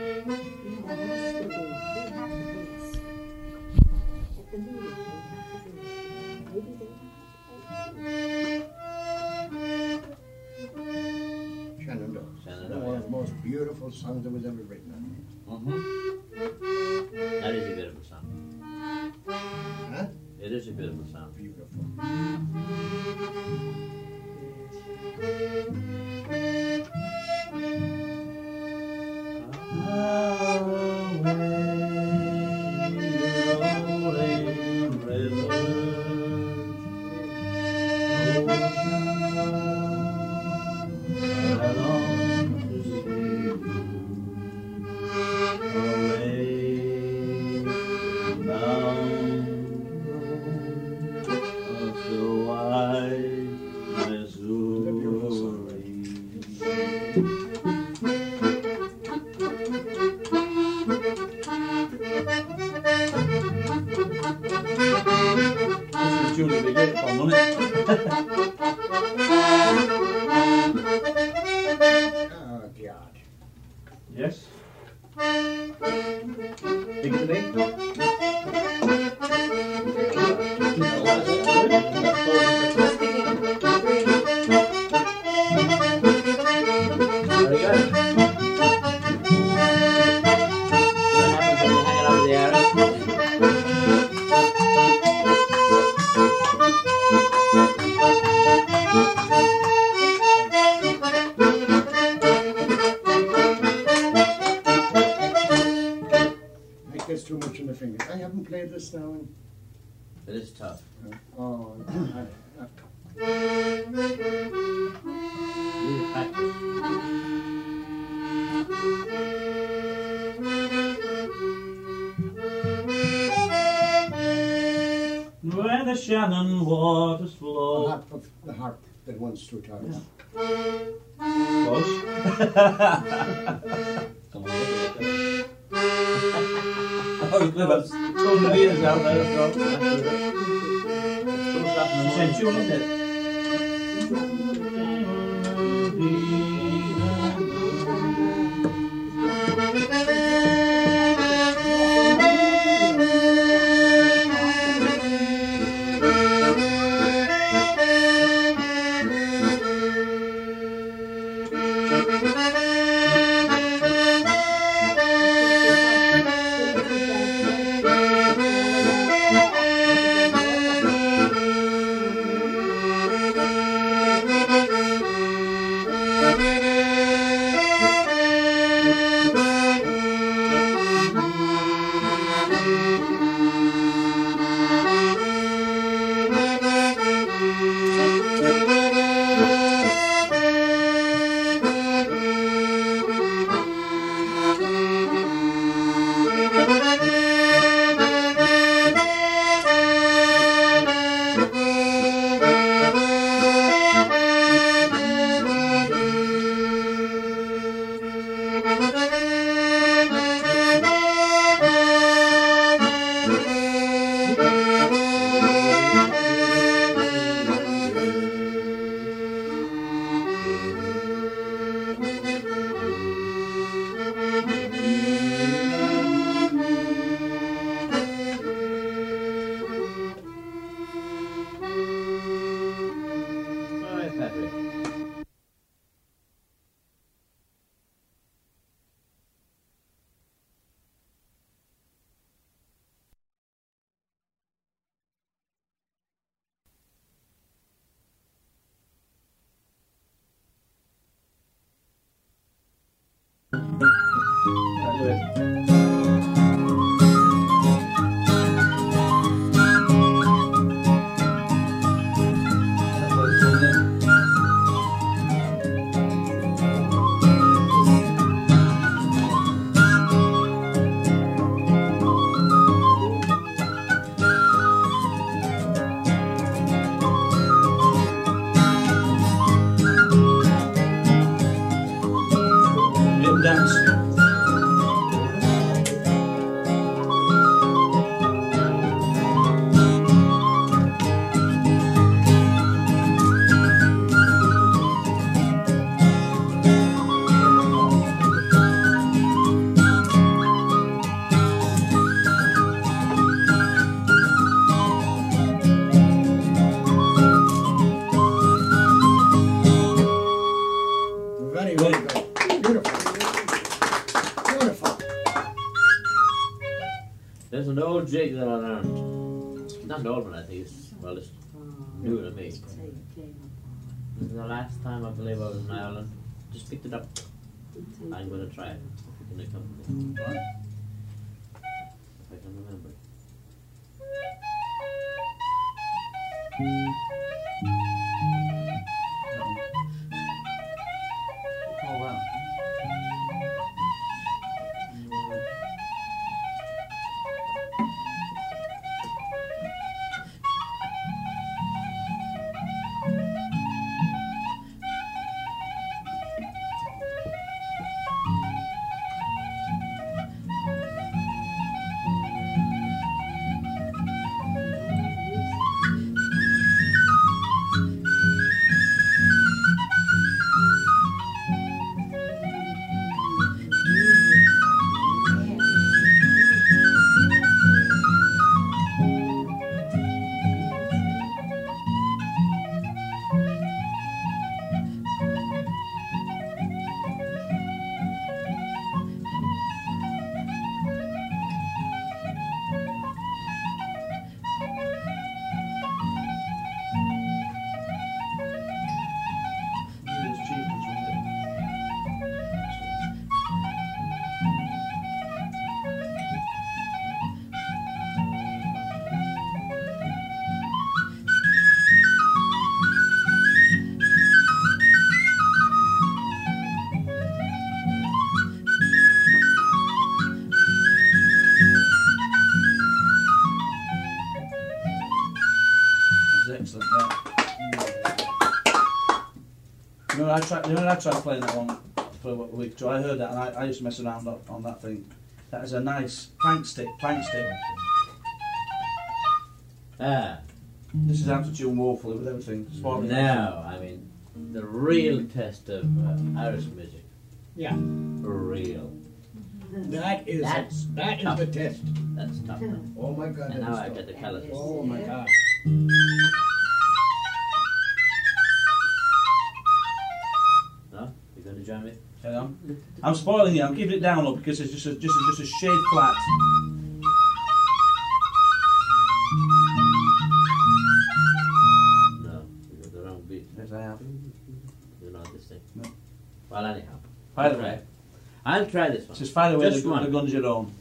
beautiful songs that was ever written. Mm-hmm. That is a beautiful song. Huh? It is a beautiful song. Beautiful. Oh, God. Yes. Big to me. Very good. What happens when you hang it over the air? It gets too much in the fingers. I haven't played this now. In, It is tough. oh, I, I, You need to practice. Where the Shannon waters the flow. harp, of, the harp that runs through town. Close. Come on, look at it. Oh, you've got about two hundred years out there as well. It's The same tune, isn't it? All right, Patrick. Right, do it. That's what it's doing there. Little dance. old jig that I learned. It's not an old one, I think. It's, well, it's new to me. This is the last time I believe I was in Ireland. Just picked it up. I'm going to try it. If it can come to me. Right. If I can remember. Oh, wow. Excellent, yeah. You know, I tried, you know, I tried playing that one for a week or two. I heard that and I, I used to mess around on, on that thing. That is a nice plank stick, plank stick. Ah, This is how to tune woefully with everything. Spoiling now, I mean, the real test of uh, Irish music. Yeah. Real. That is That's that is tough. the test. That's tough. now. Oh my God. And that now is I tough. get the callous. Oh my God. No? You going to join me? Carry on. I'm spoiling you. I'm keeping it down low because it's just a, just a, just a shade flat. No, you got the wrong beat. Yes, I have. You know this thing. No. Well, anyhow. By the way, I'll try this one. just fire away Just the, one. the guns your own.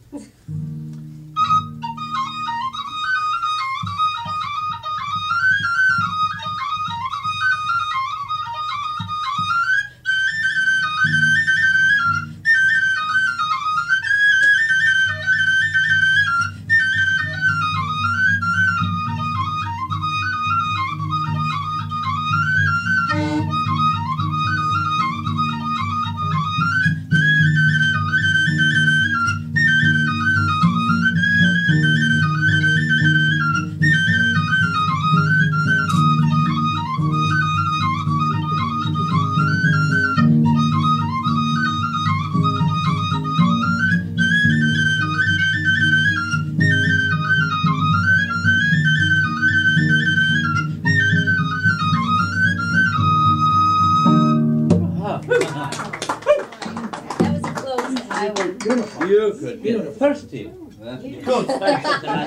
That was a close I one. Beautiful. You could get Beautiful. thirsty. You could find something like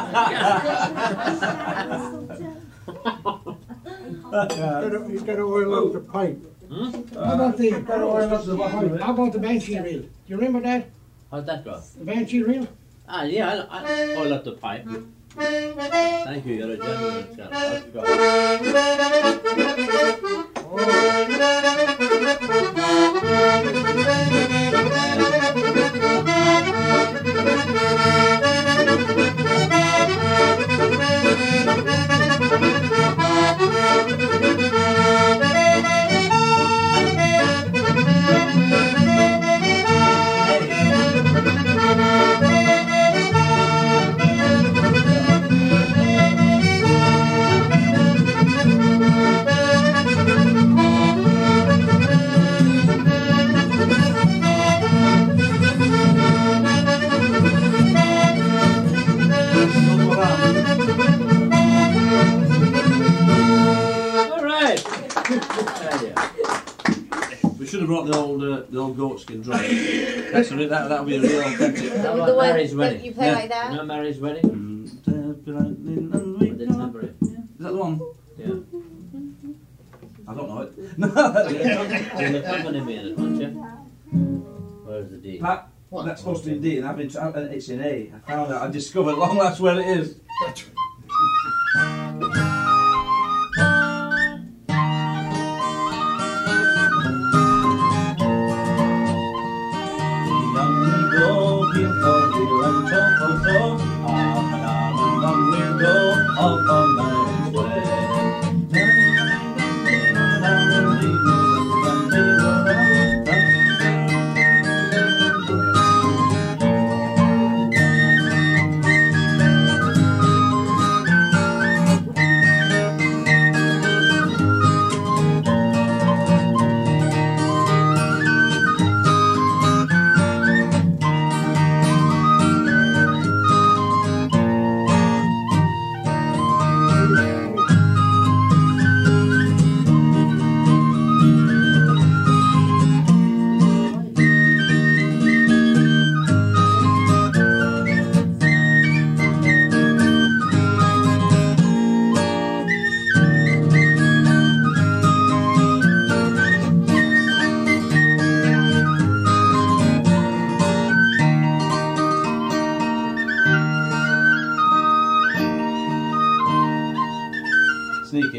that. You got to oil up the pipe. Hmm? How about the Gotta oil up the bottom of it. How about the banshee reel? Do you remember that? How'd that go? The banshee reel? Ah, yeah, I'll, I'll oil up the pipe. Thank you, you're a gentleman, Scott. How's it go? We should have brought the old uh, the old goat skin drum. That's a, that that would be a real authentic. How The about one Mary's that wedding? you play Yeah. like that? You know Mary's wedding? With the tambourine. Is that the one? Yeah. I don't know it. You'll accompany me in it, won't you? Where's the D? Pat, that's supposed to be D, and I've been tra- uh, it's in A. I found out. I discovered at long last where it is. Sneaky.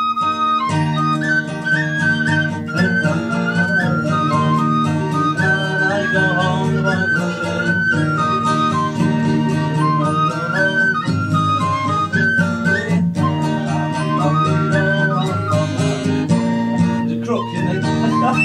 I go home There's a crook in it.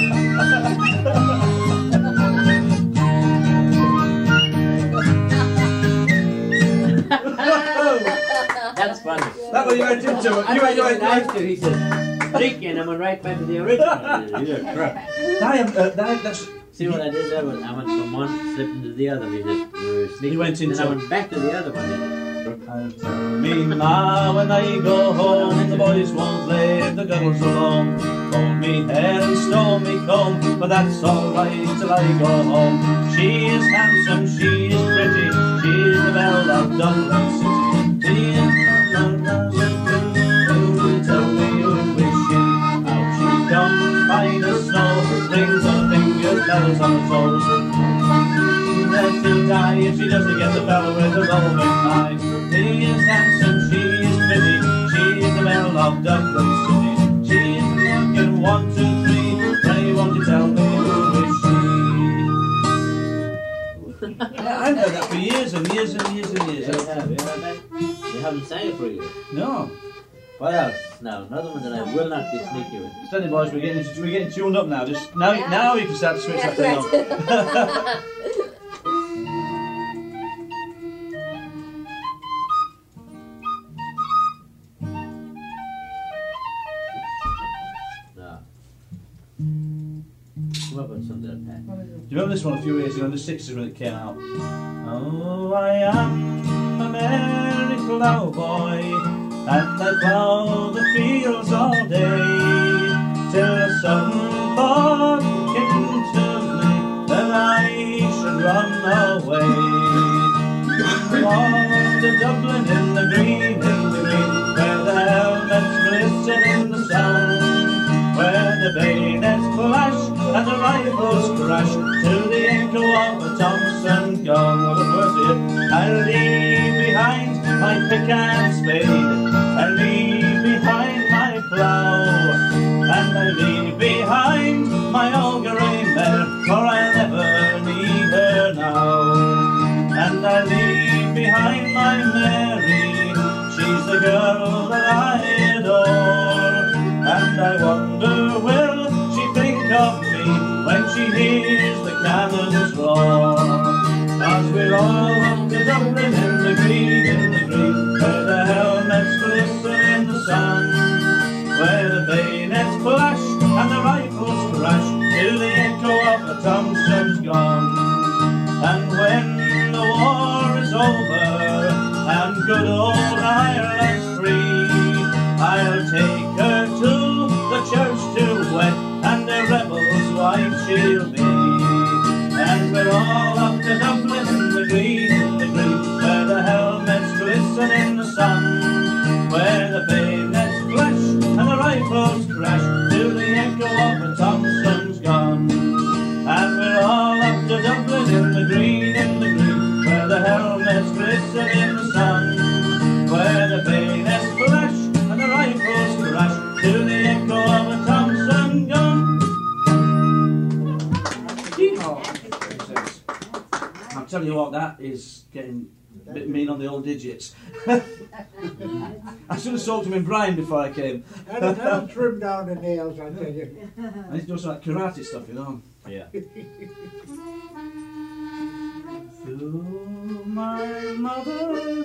That's funny. That what you went into it. I You went, you went went, nice to. He said, Ricky, and I went right back to the original. You're a crook. I am, uh, that, that's, See what I did there? Was I went from one, slipped into the other. We just we were sneaking. You went Then into- I went back to the other one. Me ma, when I go home, the boys won't leave the girls alone. Hold me hair and stole me comb, but that's alright till I go home. She is handsome, she is pretty, she's the belle of Dublin City. She is who tell me who is she? How she comes fine as snow, rings on her fingers, bells on her toes. That she'll die if she doesn't get the fellow with the rolling eye. He is handsome, she is pretty, she is the belle of Dublin City. She is looking one, two, three, pray won't you tell me who is she? Yeah, I've heard that for years and years and years and years. Yeah, you have. You heard that? You haven't sang it for a year. No. What else? Now, another one that I will not be sneaky with. Steady boys, we're getting, we're getting tuned up now. Just now, Yeah. now you can start to switch that thing on. Right. No. Come up with something like that. Do you remember this one a few years ago in the sixties when it came out? Oh, I am a merry plough boy, and I plough the fields all day, till a sudden thought came to me that I should run away. Off to Dublin in the green, in the green, where the helmets glisten in the sun, where the bayonets flash and the rifles crash to the echo of a Thompson gun. What a word here. I'll leave behind my pick and spade, I'll leave behind my plough, and I'll leave behind my old grey mare, for I'll never need her now. And I leave behind my Mary, she's the girl that I adore, and I wonder will she think of me when she hears the cannons roar. Cause we're all up to Dublin in the green, in the green, where the helmets glisten in the sun, where the bayonets flash and the rifles crash till the echo of the Thompson's gone. And when the war is over and good old Ireland's free, I'll take her to the church to wed and the rebels wipe tell you what, that is getting a bit mean on the old digits. I should have sold him in Brian before I came. That'll, that'll trim down the nails, I tell you. I need to do some like karate stuff, you know. Yeah. To my mother.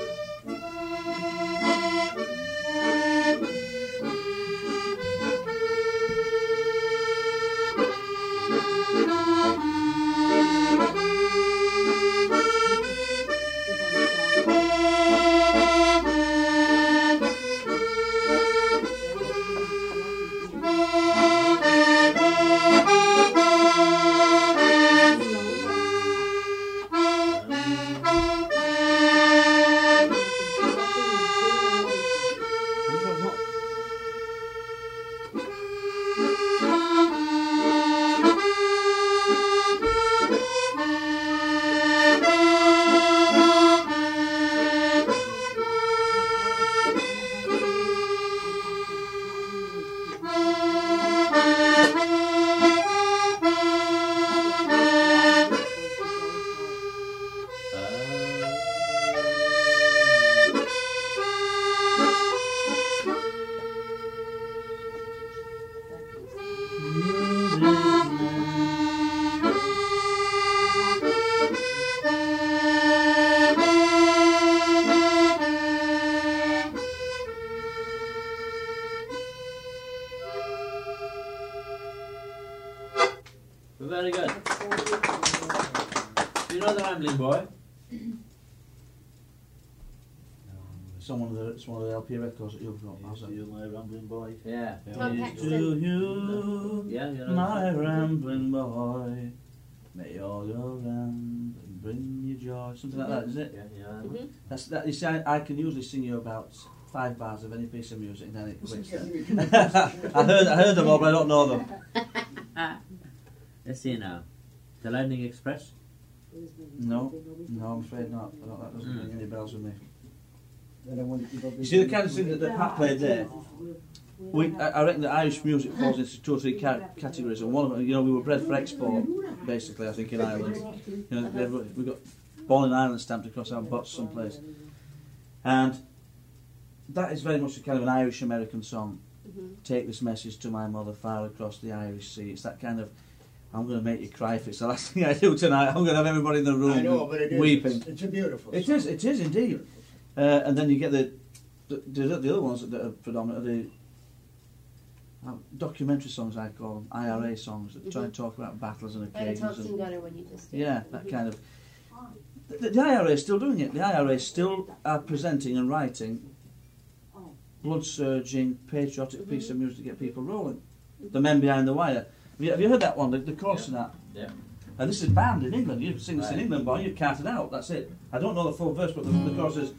Very good. Do you know the Rambling Boy? It's on one of the, it's one of the L P records that you've got. Yes, you, my rambling boy. Yeah. Tom To Paxton. you, Yeah, you know. my rambling boy, may all your rambling bring you joy. Something like that, is it? Yeah, yeah. Mhm. That's that. You see, I, I can usually sing you about five bars of any piece of music, and then it quits. Then. I heard, I heard them all, but I don't know them. Let's see now. The Lightning Express? No, no, I'm afraid not. I don't, that doesn't ring any bells with me. I don't want to keep up You with see the kind of thing that, that Pat played there? We, I, I reckon that Irish music falls into two or three ca- categories, and one of them, you know, we were bred for export, basically, I think, in Ireland. You know, everybody- we got Born in Ireland stamped across our butts someplace. And that is very much a kind of an Irish-American song. Mhm. Take this message to my mother far across the Irish Sea. It's that kind of, I'm going to make you cry if it's the last thing I do tonight. I'm going to have everybody in the room I know, but it is. weeping. It's, it's a beautiful It song. is, it is indeed. Uh, and then you get the the, the, the other ones that are predominant are the uh, documentary songs, I call them, I R A songs, that try and talk about battles and Like a occasions. Thompson And, Gunner when you just did. yeah, that kind of... The, the I R A is still doing it. The I R A still are presenting and writing blood-surging, patriotic piece of music to get people rolling. The Men Behind the Wire. Have you, have you heard that one, the, the chorus of that? Yeah. And this is banned in England. You sing this in Right. England, boy, you're carted out. That's it. I don't know the full verse, but the, the chorus is.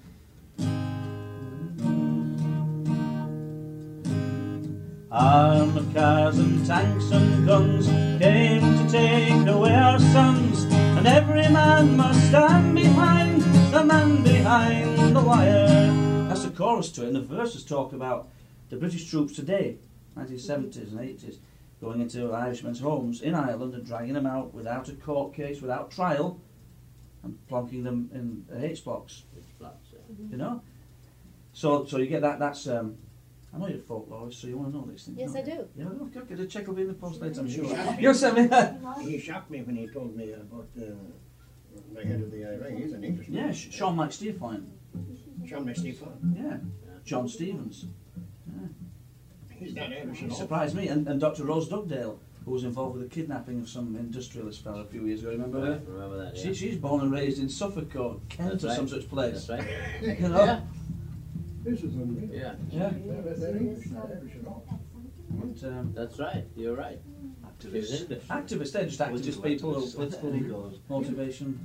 Armored cars and tanks and guns came to take away our sons, and every man must stand behind the man behind the wire. That's the chorus to it, and the verses talk about the British troops today, nineteen seventies and eighties, going into Irishmen's homes in Ireland and dragging them out without a court case, without trial, and plonking them in a H-box, It's flats, yeah. you know? So so you get that, that's, um, I know you're folklorist, so you want to know these things. Yes, don't I you? do. Yeah, okay, okay, the check will be in the post later, I'm sure. You'll send me that. He shocked me when he told me about uh, the head of the I R A. He's an Englishman. Yeah, Sh- Sean McSteefine. Sean McSteefan. Yeah. John Stevens. He's not Irish He at all. surprised me. And, and Doctor Rose Dugdale, who was involved with the kidnapping of some industrialist fellow a few years ago, remember her? Remember that, yeah. She, she's born and raised in Suffolk or Kent That's or right. some such place. That's right. You know? Yeah. This is unreal. Yeah. Yeah. They're, they're English, not Irish at all. But, um, That's right. You're right. He was activists. English. Activists, they're just activist people with political motivation.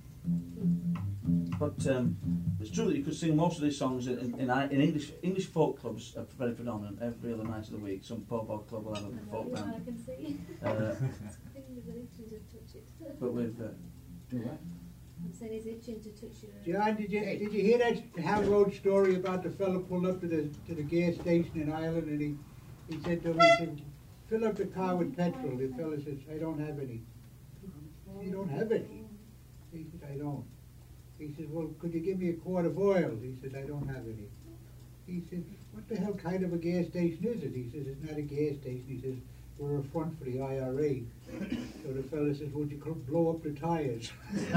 But um, it's true that you could sing most of these songs in, in, in, I- in English. English folk clubs are very predominant every other night of the week. Some pub or club will have a folk band. I can see. Uh, He's itching to touch it. but with uh, do what? I'm saying he's itching to touch it. John, did you did you hear that Hal Road story about the fellow pulled up to the to the gas station in Ireland and he he said to him, he said, fill up the car with petrol. The fellow says, I don't have any. You don't have any. He said, I don't. He said, well, could you give me a quart of oil? He said, I don't have any. He said, what the hell kind of a gas station is it? He says, it's not a gas station. He says, we're a front for the I R A. So the fella says, would you cl- blow up the tires?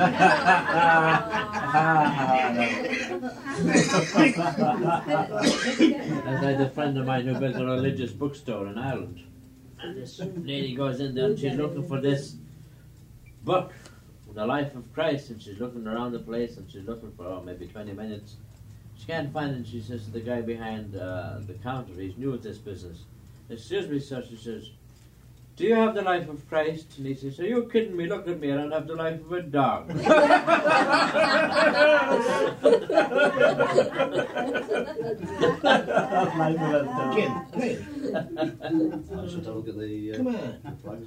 I had a friend of mine who built a religious bookstore in Ireland. And this lady goes in there and she's looking for this book, The Life of Christ, and she's looking around the place and she's looking for oh, maybe twenty minutes. She can't find it, and she says to the guy behind uh, the counter, he's new at this business, excuse me sir, she says, do you have the life of Christ? And he says, are you kidding me? Look at me, I don't have the life of a dog. Jim, play. I should have a look at the uh, Come on. flags.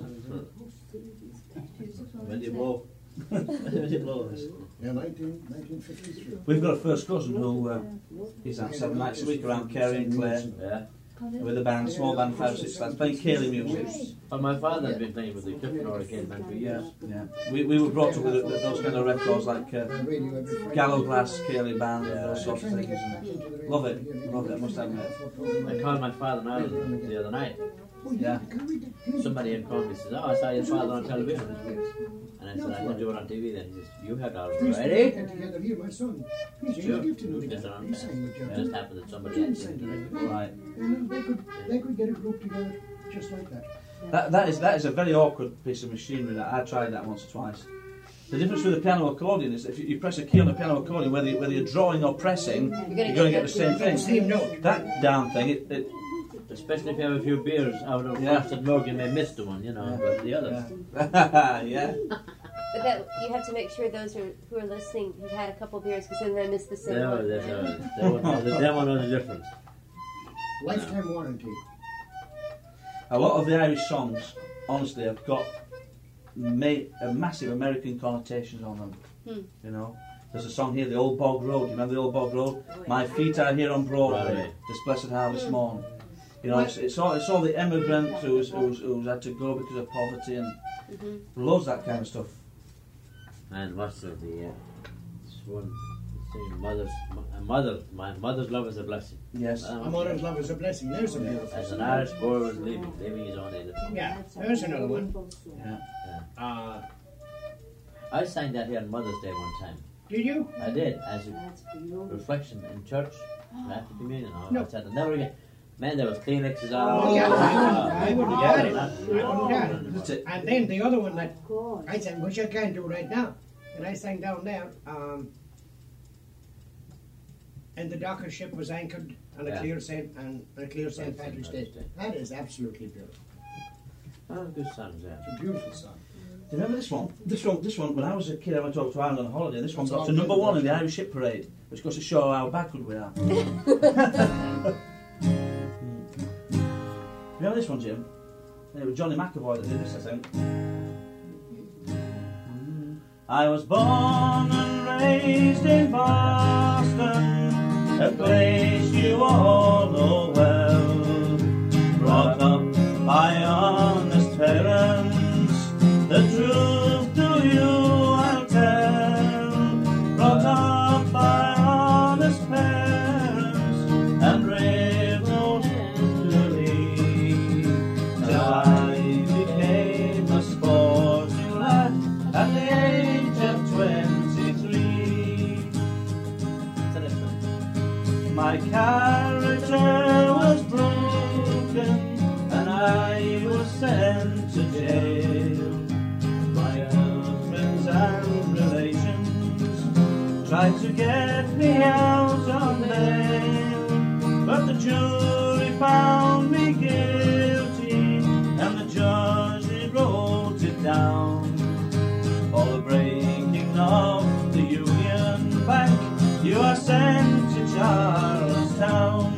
When do you blow? When do you blow this? Yeah, nineteen, nineteen fifty-three. We've got a first cousin who uh, is out seven nights a week around Kerry and Clare Yeah. with a band, small band, five or six lads, playing Cayley music. Well, my father had been playing with the Clifton Hurricane Band for years. Yeah, we, we were brought up with the, those kind of records like uh, Radio every Friday. Gallow Glass, Cayley Band, and those sorts of things. And love it, love it, I must admit. I called my father in Ireland the other night. Yeah. Somebody had called me and said, oh, I saw your father on television this week. And I said, I can do it on T V then. He says, you had already? Get together here, my son. He's Sure. gifted in Just the on He sang with It John. just happened that somebody had seen it. Right. And they could, they could get a group together just like that. That, that is that is a very awkward piece of machinery. That I tried that once or twice. The difference with the piano accordion is if you, you press a key on the piano accordion, whether, you, whether you're drawing or pressing, you're gonna going to get get the same thing. Same note. That damn thing, it, it Especially if you have a few beers out of Yeah. frosted mug, you may miss the one, you know, Yeah. but the others. yeah. yeah. But that you have to make sure those who are, who are listening have had a couple beers because then they miss the same No, one. that's all right. They won't know the, they won't know the difference. Lifetime warranty. A lot of the Irish songs, honestly, have got ma- a massive American connotations on them. Hmm. You know, there's a song here, the Old Bog Road. You remember the Old Bog Road? My feet are here on Broadway, Right. this blessed harvest morn. You know, it's, it's all it's all the immigrant who's, who's who's had to go because of poverty and Mhm. loads of that kind of stuff. And what's the, the uh, this one saying mother's a mother my mother's love is a blessing. Yes. Uh, A mother's love is a blessing. There's a beautiful As an song. Irish boy was leaving, leaving his own end. Yeah, there's another one. Yeah. Uh, I sang that here on Mother's Day one time. did you? I did, as a reflection in church after communion. Oh, No. I said, never again. Man, there was Kleenexes all Oh, yeah, over. I wouldn't Yeah, doubt it. that- I wouldn't doubt it. That's it. And then the other one that I said, which I can't do right now, and I sang down there, um, and the Docker ship was anchored on a Yeah. clear Saint and a clear Saint Patrick's Day. Patrick's Day. That is absolutely beautiful. Oh, good songs, yeah. It's a beautiful song. Do you remember this one? This one, this one. When I was a kid, I went over to Ireland on holiday. This one That's got to all number good. one in the Irish Ship Parade, which goes to show how backward we are. Remember this one, Jim? It was Johnny McAvoy that did this, I think. I was born and raised in Boston, a place you all know well. Brought up by honest parents, the truth to you I'll tell. Brought up by honest parents, and brave old Italy, till I became a sporting lad at the age of twenty-three. My character was broken, and I was sent to jail. My girlfriends and relations tried to get me out on bail, but the jury found me guilty, and the judge he wrote it down. For the breaking of the Union Bank, you are sent to Charlestown.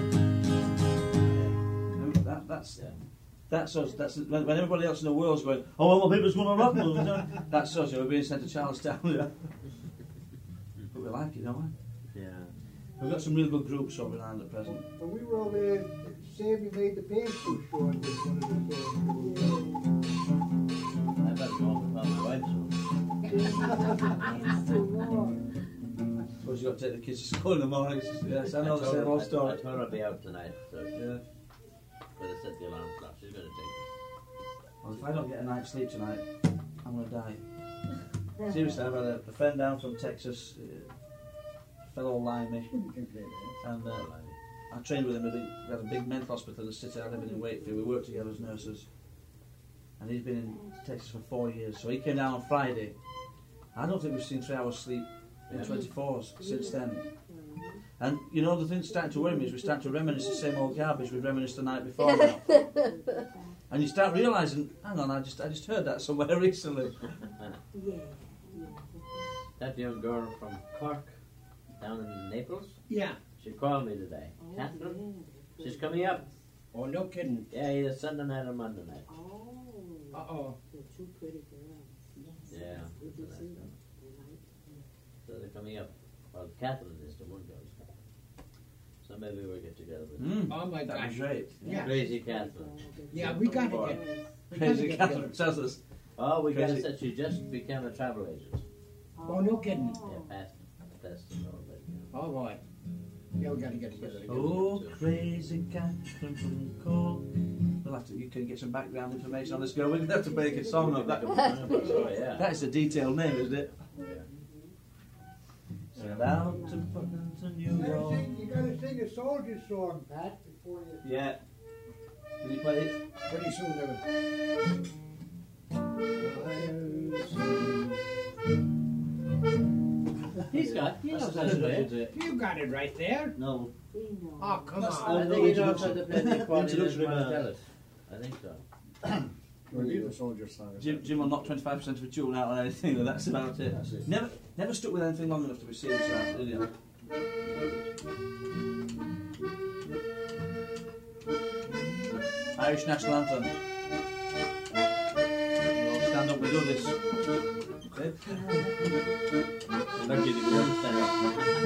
That, that's that's us. That's when, when everybody else in the world's going, oh, well, people's going to rock us. That's us. We're being sent to Charlestown. Yeah. But we like it, don't we? Yeah. We've got some real good groups over in Ireland at present. When we were over there, Sammy made the pants so short with one of the songs. I better go home and tell my wife so. Suppose you got to take the kids to school in the morning. Yes, I know the same old story. I told her I'd be out tonight, so Yeah. but I set the alarm clock. She's going to take Well, if I don't get a night's sleep tonight, I'm going to die. Seriously, I've had a, a friend down from Texas, uh, fellow Limey, and uh, I trained with him. At a, we had a big mental hospital in the city. I live in Wakefield. We worked together as nurses, and he's been in Texas for four years. So he came down on Friday. I don't think we've seen three hours sleep in Yeah. twenty-fours since then. And you know the thing that's starting to worry me is we start to reminisce the same old garbage we reminisced the night before now. And you start realising, hang on, I just I just heard that somewhere recently. That young girl from Cork, down in Naples, Yeah. she called me today. Catherine, she's coming up. Oh, no kidding. Yeah, either Sunday night or Monday night. Uh-oh. Yeah. So they're coming up. Well, Catherine is the one girl. So maybe we'll get together with her. Mm, Oh, my that'd gosh. be great. Yeah. Crazy Catherine. Yeah, we got to Boy. get... we gotta Crazy get Catherine together. tells us. Oh, we got Crazy. to say she just became a travel agent. Oh, no kidding. Yeah, past, past and all that. You know. Oh, boy. Yeah, we got to get together again. Oh, crazy Catherine from Cork. We'll have to, you can get some background information on this girl. We're going to have to make a song of that. Oh, yeah. That is a detailed name, isn't it? Yeah. Set out to fucking to New You gotta York. sing, you gotta sing a soldier's song, Pat, before you... Yeah. Will you play it? Pretty soon they will. He's got, he knows how to play it. You got it right there. No. Oh, come That's on. I think he knows how to play the accordion Introduction as of, uh, Marcellus. I think so. We'll leave the soldier song. Jim, Jim will knock twenty-five percent of a tune out on anything, but that's about it. That's it. Never, never stuck with anything long enough to be serious about it, did you? Irish National Anthem. We'll stand up, we do this. Okay? Lucky the girls stand up.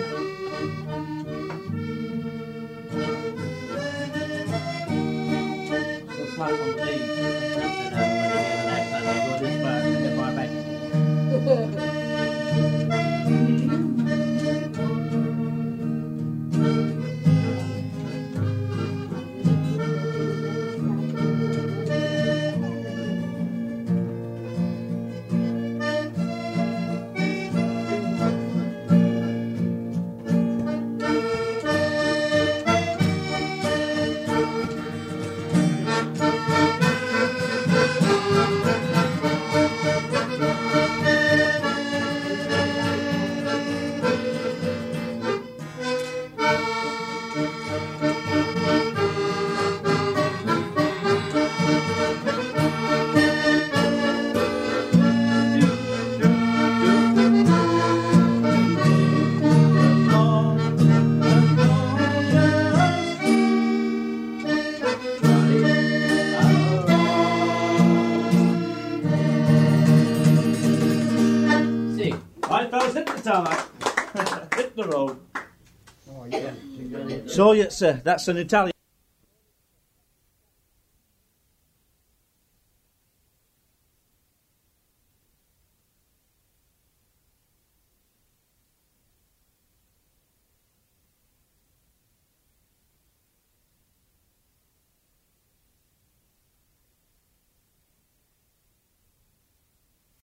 Still flat on the knee. And now when they get an accent, they go this far and they far back. Sing. Right, fellas, hit the tarmac. Hit the road. Oh, yeah. So, yes, sir, that's an Italian.